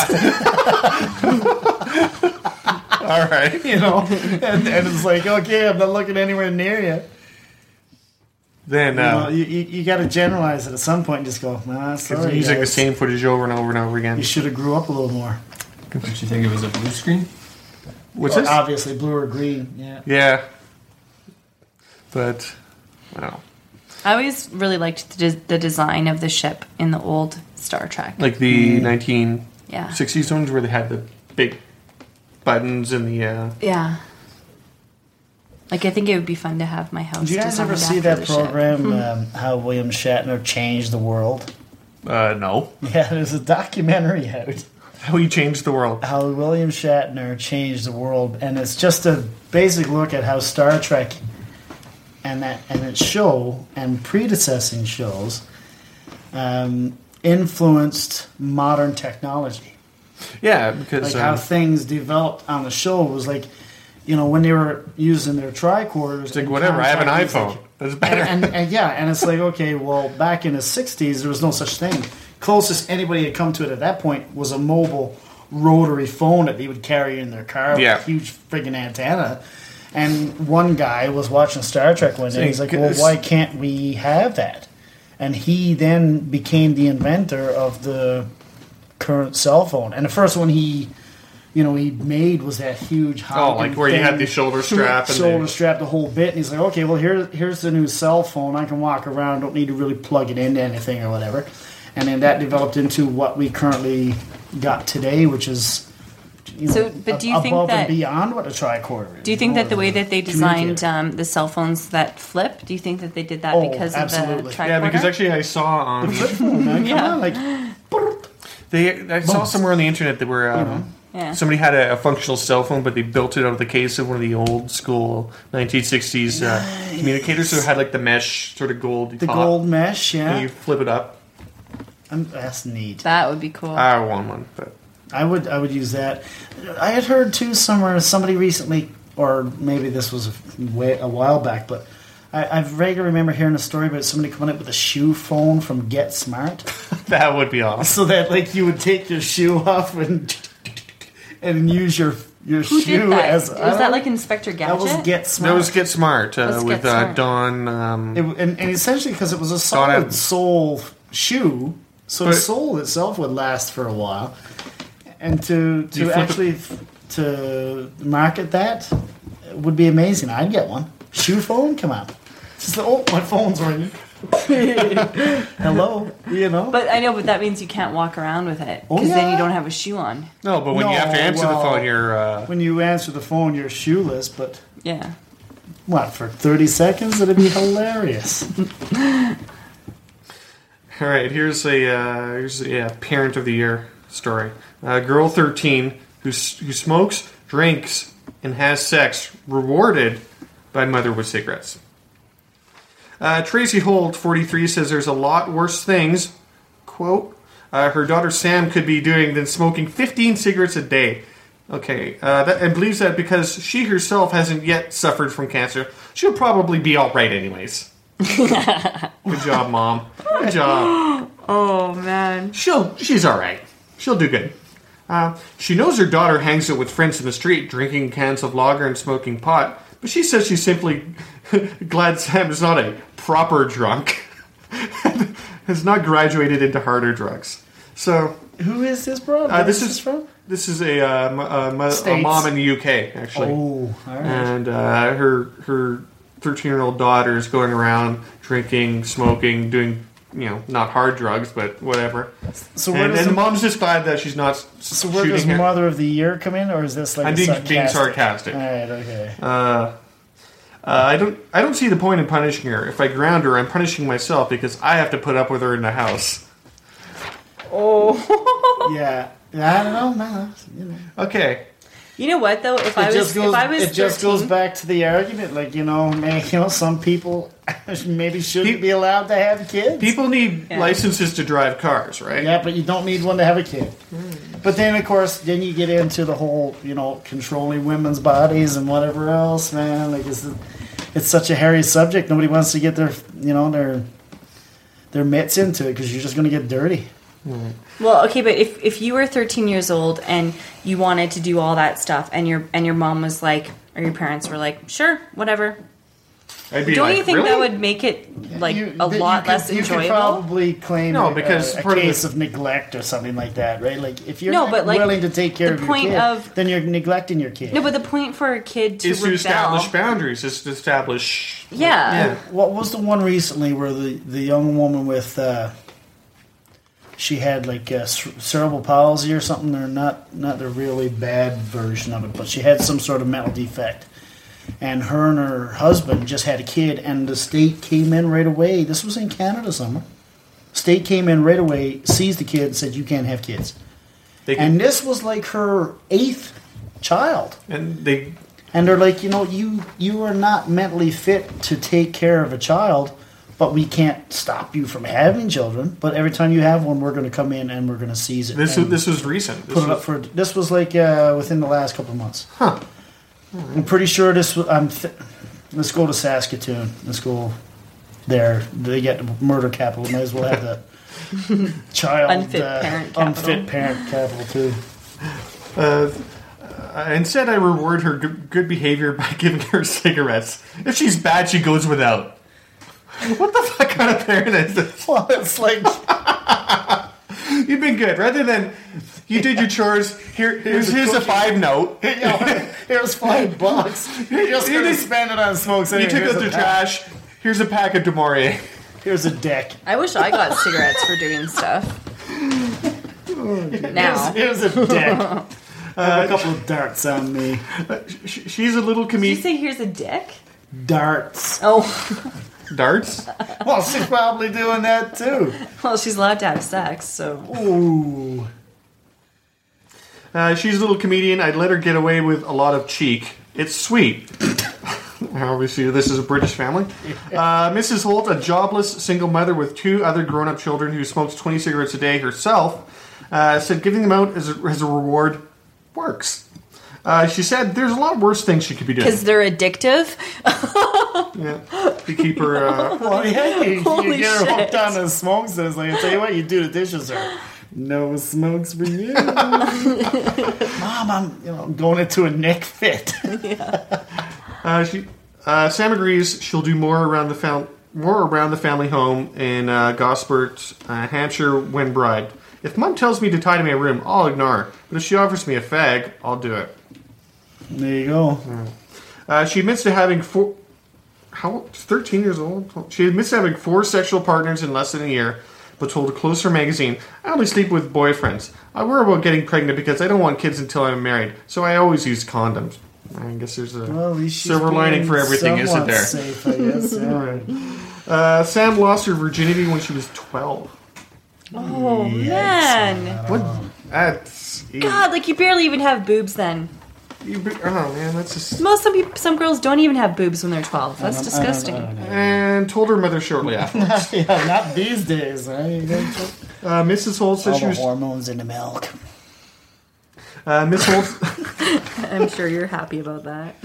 all right, you know, and, and it's like, okay, I'm not looking anywhere near you. Then You, uh, know, you, you, you got to generalize it at some point and just go, nah, because sorry, they're using the guys. same footage over and over and over again. You should have grew up a little more. Did you think it was a blue screen? What's Well, this? Obviously, blue or green. Yeah. Yeah. But, wow. I always really liked the, des- the design of the ship in the old Star Trek. Like the Mm. nineteen Yeah. sixties ones where they had the big buttons and the. Uh, Yeah. Like, I think it would be fun to have my house Did you guys designed ever see after that the ship. program, Mhm. um, How William Shatner Changed the World? uh, no. Yeah, there's a documentary out. How he changed the world. How William Shatner changed the world, and it's just a basic look at how Star Trek and that and its show and predecessing shows um, influenced modern technology. Yeah, because. Like how um, things developed on the show was like, you know, when they were using their tricorders. It's like, and whatever, I have an contact iPhone. music. That's better. And, and, and yeah, and it's like, okay, well, back in the sixties, there was no such thing. Closest anybody had come to it at that point was a mobile rotary phone that they would carry in their car Yeah. with a huge friggin' antenna. And one guy was watching Star Trek one day. And he's like, well, why can't we have that? And he then became the inventor of the current cell phone. And the first one he, you know, he made was that huge. Oh, like where you had the shoulder strap and shoulder the- strap, the whole bit. And he's like, okay, well, here, here's the new cell phone. I can walk around. Don't need to really plug it into anything or whatever. And then that developed into what we currently got today, which is, you know, So, but do you above think and that- beyond what a tricorder is. Do you think that the way that they Communicator. designed um, the cell phones that flip, do you think that they did that Oh, because of absolutely. the tricorder? Yeah, because actually I saw on The flip phone, man, come Yeah. on, like, they I saw Boom. somewhere on the internet that where um, Yeah. somebody had a, a functional cell phone, but they built it out of the case of one of the old school nineteen sixties uh, communicators. So it had like the mesh sort of gold. the top, gold mesh, yeah. And you flip it up. Um, that's neat. That would be cool. I want one, but I would I would use that. I had heard too somewhere somebody recently, or maybe this was a, way, a while back, but I, I regularly remember hearing a story about somebody coming up with a shoe phone from Get Smart. that would be awesome. So that like you would take your shoe off and and use your your Who shoe did that? as Was I don't- that like Inspector Gadget? That was Get Smart. That was Get Smart uh, What's with Get uh, Smart? Don. Um, It, and, and essentially because it was a solid Adam. sole shoe, so the But- sole itself would last for a while. And to You to flip actually f- to market that would be amazing. I'd get one. Shoe phone, come on. Just like, oh, my phone's ringing. Hello, you know. But I know, but that means you can't walk around with it Oh, because then yeah. you don't have a shoe on. no, but when you have to No, answer well, the phone, you're. Uh, when you answer the phone, you're shoeless. But Yeah. what for thirty seconds? It'd be hilarious. All right, here's a uh, here's a uh, parent of the year story. A girl thirteen who s- who smokes, drinks, and has sex rewarded by mother with cigarettes. Uh, Tracy Holt, forty-three, says there's a lot worse things, quote, uh, her daughter Sam could be doing than smoking fifteen cigarettes a day. Okay, uh, that, and believes that because she herself hasn't yet suffered from cancer, she'll probably be all right anyways. Good job, Mom. Good job. Oh man. She'll she's all right. She'll do good. Uh, she knows her daughter hangs out with friends in the street, drinking cans of lager and smoking pot. But she says she's simply glad Sam is not a proper drunk, has not graduated into harder drugs. So Who is this, bro? uh, Where this is is from? this is a, uh, m- uh, m- a States. mom in the U K actually. Oh, all right. And uh, her her thirteen-year-old daughter is going around drinking, smoking, doing, you know, not hard drugs, but whatever. So where and does and the- mom's just glad that she's not s- So where shooting does her. Mother of the Year come in, or is this like I'm a being, sarcastic? being sarcastic. All right, okay. Uh, uh, I don't. I don't see the point in punishing her. If I ground her, I'm punishing myself because I have to put up with her in the house. Oh. Yeah, yeah. I don't know, man. You know. Okay. You know what though? If It I was, just goes. if I was It just thirteen, goes back to the argument, like you know, man, you know, some people maybe shouldn't be allowed to have kids. People need Yeah. licenses to drive cars, right? Yeah, but you don't need one to have a kid. But then, of course, then you get into the whole, you know, controlling women's bodies and whatever else, man. Like it's, it's such a hairy subject. Nobody wants to get their, you know, their their mitts into it because you're just going to get dirty. well, okay, but if if you were thirteen years old and you wanted to do all that stuff, and your and your mom was like, or your parents were like, sure, whatever. I'd be Don't like, you think really? that would make it like a That lot you could- less you enjoyable? could probably claim No, a- because a, a part of case the- of neglect or something like that, right? Like if you're No, not but, like, willing to take care the of your point kid, of- then you're neglecting your kid. No, but the point for a kid to is to rebel. establish boundaries. Is to establish. Yeah. What was the one recently where the, the young woman with uh, she had like uh, c- cerebral palsy or something? Or not not the really bad version of it, but she had some sort of mental defect. And her and her husband just had a kid, and the state came in right away. This was in Canada somewhere. State came in right away, seized the kid, and said, "You can't have kids." They can- And this was like her eighth child. And they And they're like, you know, you you are not mentally fit to take care of a child, but we can't stop you from having children. But every time you have one, we're going to come in and we're going to seize it. This and was, this was recent. This put it was, up for. This was like uh, within the last couple of months. Huh. I'm pretty sure this was. I'm. Th- let's go to Saskatoon. Let's go there. They get the murder capital. Might as well have the child Unfit uh, parent capital. unfit parent capital too. Uh, uh, instead, I reward her good, good behavior by giving her cigarettes. If she's bad, she goes without. What the fuck kind of parent is this? Well, it's like... You've been good. Rather than you did your chores, here, here's, here's a five note. Here's five bucks. You're just You going to did- spend it on smokes. You took out the trash. Here's a pack of Demore. Here's a deck. I wish I got cigarettes for doing stuff. Now. Here's, here's a deck. I have a couple of darts on me. Sh- she's a little Did you comedian. say here's a dick? Darts. Oh. Darts? Well, she's probably doing that too. Well, she's allowed to have sex, so. Ooh. Uh, she's a little comedian. I'd let her get away with a lot of cheek. It's sweet. Obviously, this is a British family. Uh, Missus Holt, a jobless single mother with two other grown-up children who smokes twenty cigarettes a day herself, uh, said giving them out as a, as a reward works. Uh, she said there's a lot worse things she could be doing. Because they're addictive? Yeah. To keep her... Uh, Well, yeah, you, you Holy get her hooked shit. on the smokes. And it's like, I tell you what, you do the dishes, sir. No smokes for you. Mom, I'm you know, going into a neck fit. Uh, she, uh, Sam agrees she'll do more around the fam- more around the family home in uh, Gosport, uh, Hampshire, when bride. If Mom tells me to tidy my room, I'll ignore her. But if she offers me a fag, I'll do it. There you go. Uh, she admits to having four. How thirteen years old? She admits to having four sexual partners in less than a year, but told a Closer magazine, "I only sleep with boyfriends. I worry about getting pregnant because I don't want kids until I'm married, so I always use condoms." I guess there's a Well, at least she's silver lining being for everything, isn't somewhat there? Safe, I guess. Yeah. All right. Uh, Sam lost her virginity when she was twelve. Oh, man. What? That's God, like you barely even have boobs then. You be- oh man, that's just. Most some people, some girls don't even have boobs when they're twelve. That's I don't- I disgusting. don't know. And told her mother shortly afterwards. Yeah, not these days. Right? Uh, Missus Holt said All she the was. hormones in the milk. Uh, Miss Holt. I'm sure you're happy about that.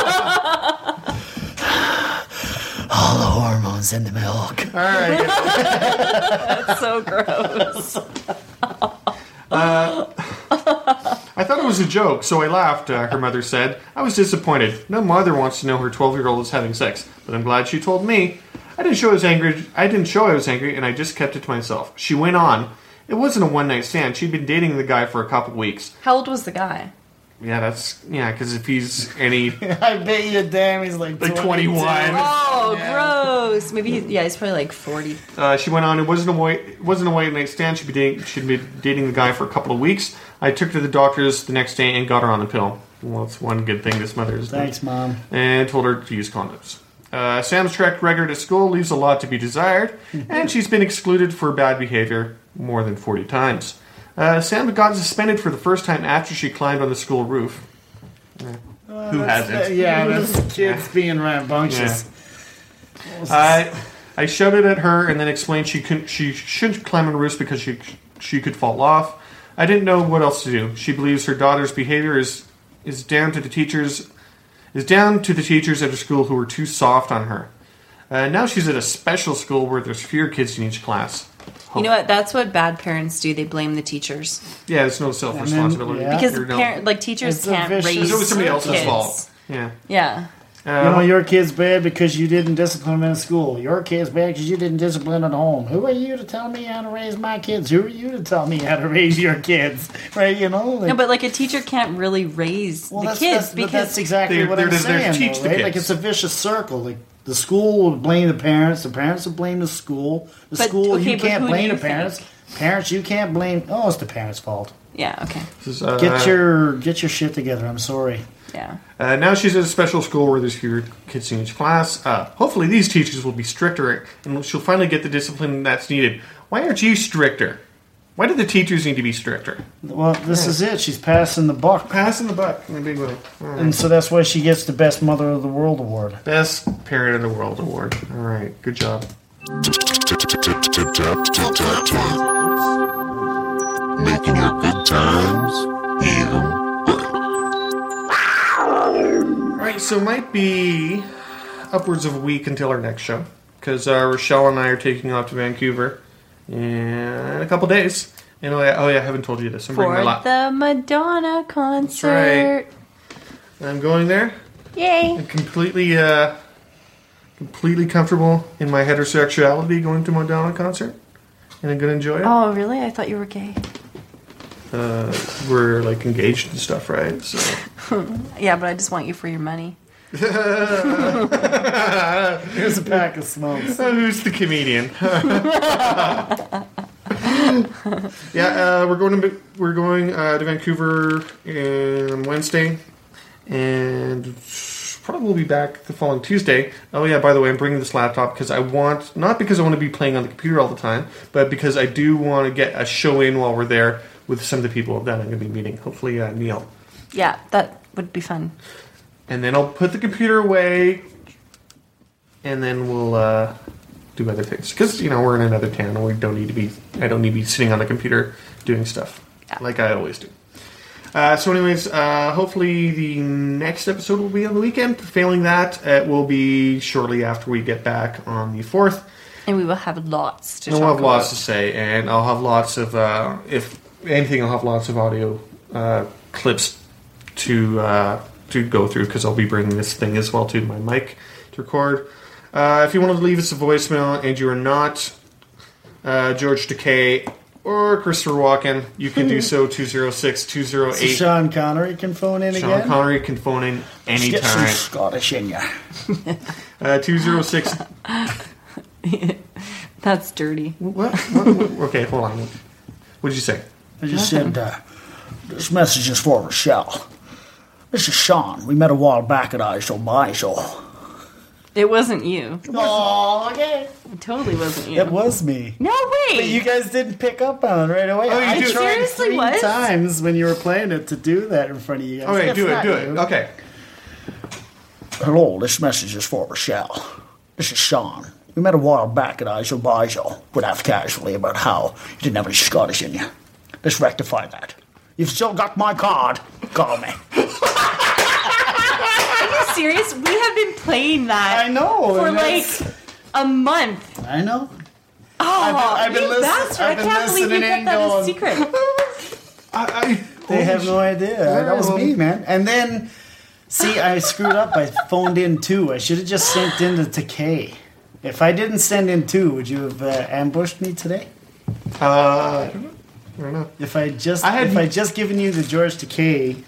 All the hormones in the milk. All right. That's so gross. Uh, I thought it was a joke, so I laughed, uh, her mother said. I was disappointed. No mother wants to know her twelve-year-old is having sex, but I'm glad she told me. I didn't show I was angry. I didn't show I was angry, and I just kept it to myself. She went on. It wasn't a one-night stand. She'd been dating the guy for a couple weeks. How old was the guy? Yeah, that's... Yeah, because if he's any... I bet you damn he's like, Like twenty-one. Oh, gross. Maybe, he, yeah, he's probably like forty. Uh, she went on. It wasn't a white. It wasn't a white night stand. She'd be dating. She'd been dating the guy for a couple of weeks. I took her to the doctor's the next day and got her on the pill. Well, it's one good thing this mother has done. Thanks, Mom. And told her to use condoms. Uh, Sam's track record at school leaves a lot to be desired, and she's been excluded for bad behavior more than forty times. Uh, Sam got suspended for the first time after she climbed on the school roof. Yeah. Who that's- hasn't? Yeah, that's kids being rambunctious. I I shouted at her and then explained she couldn't, she shouldn't climb on roofs because she she could fall off. I didn't know what else to do. She believes her daughter's behavior is is down to the teachers is down to the teachers at her school who were too soft on her. Uh, now she's at a special school where there's fewer kids in each class. You know what? That's what bad parents do. They blame the teachers. Yeah, there's no self responsibility Because parent, like teachers It's a can't vicious raise It's always somebody else's kids. fault. Yeah. Yeah. You know, your kid's bad because you didn't discipline him in school. Your kid's bad because you didn't discipline at home. Who are you to tell me how to raise my kids? Who are you to tell me how to raise your kids? Right? You know? Like, No, but like a teacher can't really raise well, the that's, kids that's, but because that's exactly They're- what they're I'm just there to saying. teach though, the right? kids. Like it's a vicious circle. Like the school would blame the parents. The parents would blame the school. The But, school, okay, you but can't who do blame you the parents. Parents, you can't blame. Oh, it's the parents' fault. Yeah. Okay. This is, uh, Get your get your shit together. I'm sorry. Yeah. Uh, now she's at a special school where there's fewer kids in each class. Uh, hopefully these teachers will be stricter and she'll finally get the discipline that's needed. Why aren't you stricter? Why do the teachers need to be stricter? Well, this is it. She's passing the buck. Passing the buck in a big way. All right. And so that's why she gets the Best Mother of the World award. Best Parent in the World award. All right, good job. Making your good times even All right, so it might be upwards of a week until our next show because uh, Rochelle and I are taking off to Vancouver in a couple days. And oh yeah, oh yeah, I haven't told you this. I'm bringing For my lap. the Madonna concert. I'm going there. Yay. I'm completely, uh, completely comfortable in my heterosexuality going to a Madonna concert. And I'm going to enjoy it. Oh, really? I thought you were gay. Uh, we're like engaged and stuff, right? So. Yeah, but I just want you for your money. Here's a pack of smokes. Uh, who's the comedian? Yeah, uh, we're going to we're going uh, to Vancouver on Wednesday, and probably we'll be back the following Tuesday. Oh yeah, by the way, I'm bringing this laptop because I want not because I want to be playing on the computer all the time, but because I do want to get a show in while we're there with some of the people that I'm going to be meeting. Hopefully, uh, Neil. Yeah, that would be fun. And then I'll put the computer away, and then we'll uh, do other things. Because, you know, we're in another town, and we don't need to be, I don't need to be sitting on the computer doing stuff, yeah. like I always do. Uh, so anyways, uh, hopefully the next episode will be on the weekend. Failing that, it will be shortly after we get back on the fourth. And we will have lots to and talk we'll have lots about. to say, and I'll have lots of, uh, if anything, I'll have lots of audio uh, clips to... Uh, to go through because I'll be bringing this thing as well to my mic to record. Uh, if you want to leave us a voicemail and you are not uh, George Takei or Christopher Walken, you can do so two oh six, two oh eight. So Sean Connery can phone in Sean again? Sean Connery can phone in anytime. Get some Scottish in ya. uh, two oh six. That's dirty. What? what? what? Okay, hold on. What did you say? I just said, uh, this message is for Rochelle. This is Sean. We met a while back at I Shall Buy Shall. It wasn't you. Oh, okay. It totally wasn't you. It was me. No way. But you guys didn't pick up on it right away. Oh, you I do. tried Seriously, three what? times when you were playing it to do that in front of you guys. Okay, That's do it, not do it. you. Okay. Hello, this message is for Rochelle. This is Sean. We met a while back at I Shall Buy Shall. Would have casually about how you didn't have any Scottish in you. Let's rectify that. You've still got my card. Call me. Are you serious? We have been playing that I know, for and like that's- a month. I know. Oh, I've been- I've been you listen- bastard. I've I been can't believe you listening kept in that a going- secret. I, I, They have no idea. That was me, man. And then, see, I screwed up. I phoned in two. I should have just sent in the Takei. If I didn't send in two, would you have uh, ambushed me today? Uh, I don't know. I don't know. If I just, I had- if I just given you the George Takei,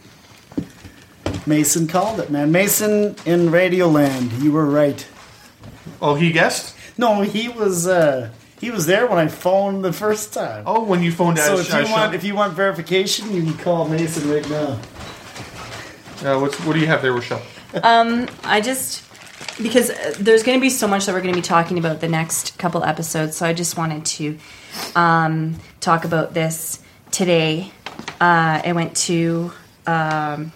Mason called it, man. Mason in Radioland, you were right. Oh, he guessed? No, he was. Uh, he was there when I phoned the first time. Oh, when you phoned out. So if you want, if you want verification, you can call Mason right now. Uh, what's, what do you have there, Rochelle? Um, I just because uh, there's going to be so much that we're going to be talking about the next couple episodes, so I just wanted to um, talk about this today. Uh, I went to um,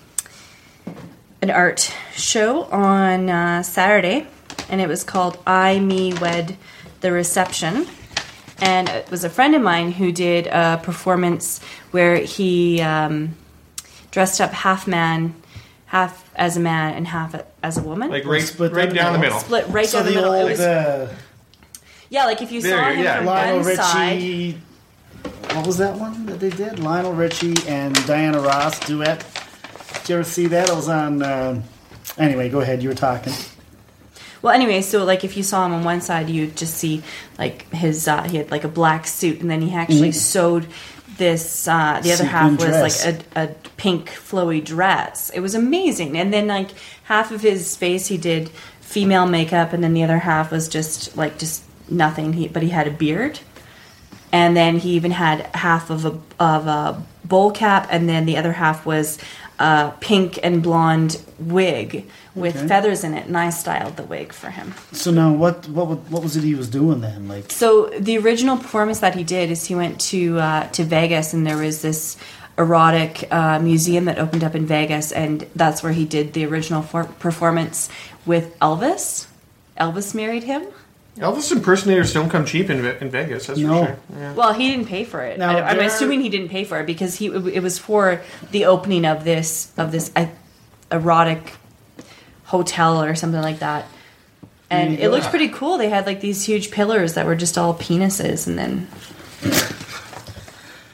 an art show on uh, Saturday, and it was called I, Me, Wed, The Reception. And it was a friend of mine who did a performance where he um, dressed up half man, half as a man, and half as a woman. Like right, right down the middle. Split right So down the, the middle. It old, was- uh, yeah, like if you There, saw him yeah. from Lionel one Richie. side. What was that one that they did? Lionel Richie and Diana Ross duet. Did you ever see that? It was on. Uh, anyway, go ahead. You were talking. Well, anyway, so like if you saw him on one side, you'd just see like his uh, he had like a black suit, and then he actually Mhm. sewed this. Uh, the other half Sequin was dress. like a, a pink flowy dress. It was amazing, and then like half of his face he did female makeup, and then the other half was just like just nothing. He but he had a beard, and then he even had half of a of a bowl cap, and then the other half was a pink and blonde wig with Okay. feathers in it, and I styled the wig for him. So now, what what would- what was it he was doing then? Like, So the original performance that he did is he went to uh, to Vegas, and there was this erotic uh, museum that opened up in Vegas, and that's where he did the original for- performance with Elvis. Elvis married him. Elvis impersonators don't come cheap in, Ve- in Vegas, that's No. for sure. Yeah. Well, he didn't pay for it. Now, I, I'm there- assuming he didn't pay for it because he it was for the opening of this of this uh, erotic hotel or something like that. And There you it go. looked pretty cool. They had like these huge pillars that were just all penises, and then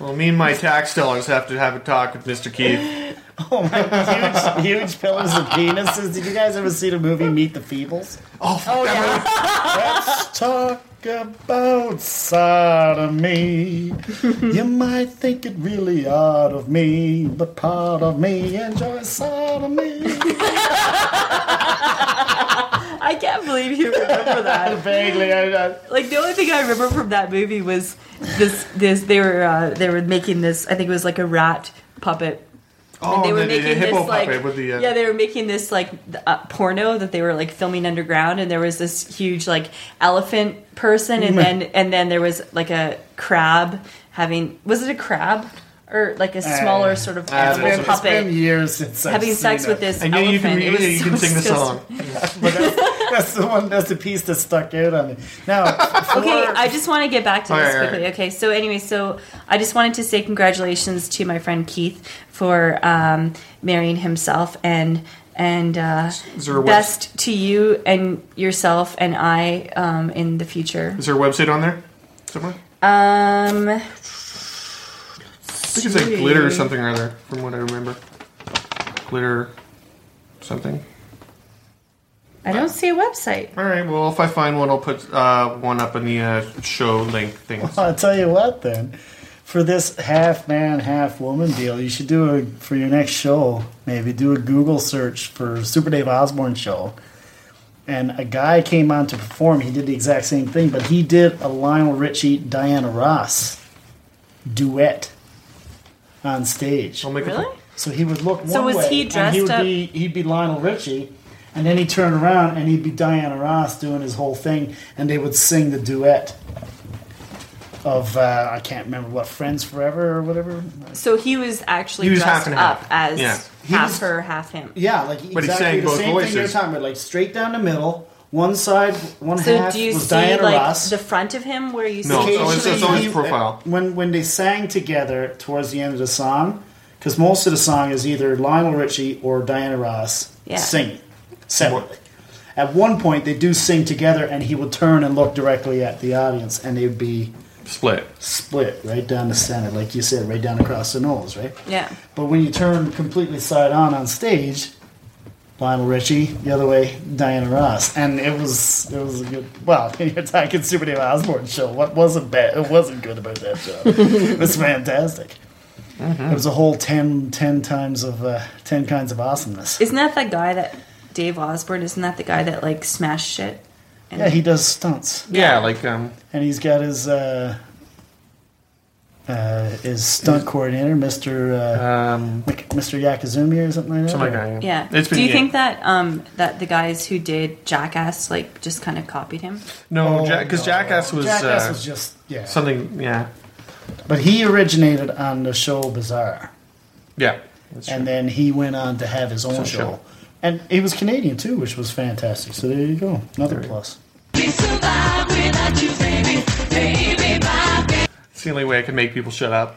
Well, me and my tax dollars have to have a talk with Mister Keith. Oh my, huge, huge pillars of penises. Did you guys ever see the movie Meet the Feebles? Oh, Oh yeah. Let's talk about sodomy. You might think it really odd of me, but part of me enjoys sodomy. I can't believe you remember that. Vaguely, I, I, Like the only thing I remember from that movie was this. This they were uh, they were making this. I think it was like a rat puppet. Oh, and they were the, the making hippo this like puppet with the. Uh, yeah, they were making this like uh, porno that they were like filming underground, and there was this huge like elephant person, and then and then there was like a crab having. Was it a crab? Or like a smaller Uh, sort of it's animal been- it's puppet been years since I've having seen sex it. with this And you- you elephant. can- It was you can so sing the disgusting. song. But that's, that's the one. That's the piece that stuck out on me. Now, Okay, I just want to get back to All this right, all quickly. right. Okay, so anyway, so I just wanted to say congratulations to my friend Keith for um, marrying himself, and and uh, Is there a best to you and yourself and I um, in the future. Is there a website on there somewhere? Um, I think it's like glitter or something or other, from what I remember. Glitter something. I don't see a website. All right. Well, if I find one, I'll put uh, one up in the uh, show link thing. Well, I'll tell you what then. For this half man, half woman deal, you should do a, for your next show, maybe do a Google search for Super Dave Osborne show. And a guy came on to perform. He did the exact same thing, but he did a Lionel Richie, Diana Ross duet on stage. Really? So he would look one So was way, he and dressed he would up- be he'd be Lionel Richie, and then he'd turn around and he'd be Diana Ross doing his whole thing, and they would sing the duet of uh, I can't remember what Friends Forever or whatever. So he was actually He was dressed half and up half. as Yeah. He half was- her, half him. Yeah, like But he exactly sang the both same thing you're voices. talking about, like straight down the middle. One side, one So half do you was see Diana like Ross. the front of him where you see? No, it's always- it's always He- profile. When when they sang together towards the end of the song, because most of the song is either Lionel Richie or Diana Ross Yeah. singing separately. At one point, they do sing together, and he would turn and look directly at the audience, and they would be split, split right down the center, like you said, right down across the nose, right? Yeah. But when you turn completely side on on stage, Lionel Richie, the other way, Diana Ross, and it was it was a good. Well, you're talking Super Dave Osborne show. What wasn't bad? It wasn't good about that show. It was fantastic. Mm-hmm. It was a whole ten, ten times of uh, ten kinds of awesomeness. Isn't that the guy that Dave Osborne? Isn't that the guy that like smashed shit? And Yeah, he does stunts. Yeah, like um, and he's got his uh, uh, his stunt coordinator, Mister Uh, um, Mister Yakazumi or something like that. something like that. Yeah. It's been Do you yeah. think that um that the guys who did Jackass like just kind of copied him? No, Oh, because no. Jackass was Jackass uh, was just yeah. something. Yeah, But he originated on the show Bizarre. yeah. And then he went on to have his own Some show. show. And he was Canadian too, which was fantastic. So there you go. Another plus. It's the only way I can make people shut up.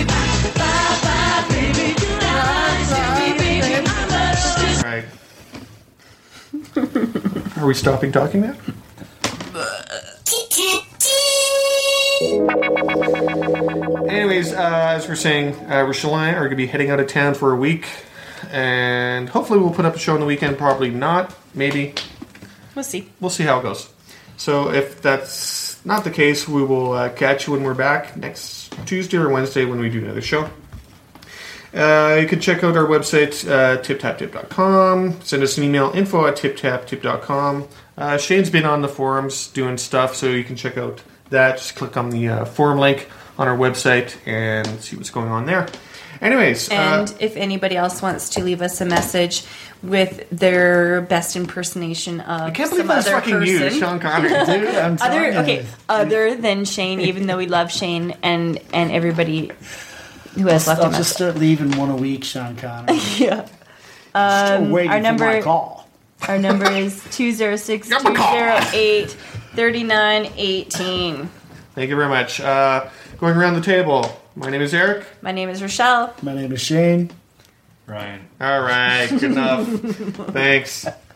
Right. Are we stopping talking now? Anyways, uh, as we're saying, uh, Rochelle and I are going to be heading out of town for a week. And hopefully we'll put up a show on the weekend. Probably not. Maybe. We'll see. We'll see how it goes. So if that's not the case, we will uh, catch you when we're back next Tuesday or Wednesday when we do another show. Uh, you can check out our website, uh, tip tap tip dot com. Send us an email, info at tip tap tip dot com. Uh, Shane's been on the forums doing stuff, so you can check out that. Just click on the uh, forum link on our website and see what's going on there. Anyways. And uh, if anybody else wants to leave us a message with their best impersonation of I can't believe that was fucking you, Sean Connery. Dude, I'm telling other you. okay, other than Shane, even though we love Shane and and everybody who has left I'll a just message. start leaving one a week, Sean Connery. Yeah. Still Um, waiting our for number my call. Our number is two zero six, two zero eight, three nine one eight. Thank you very much. Uh, going around the table, my name is Eric. My name is Rochelle. My name is Shane. Ryan. All right, good enough. Thanks.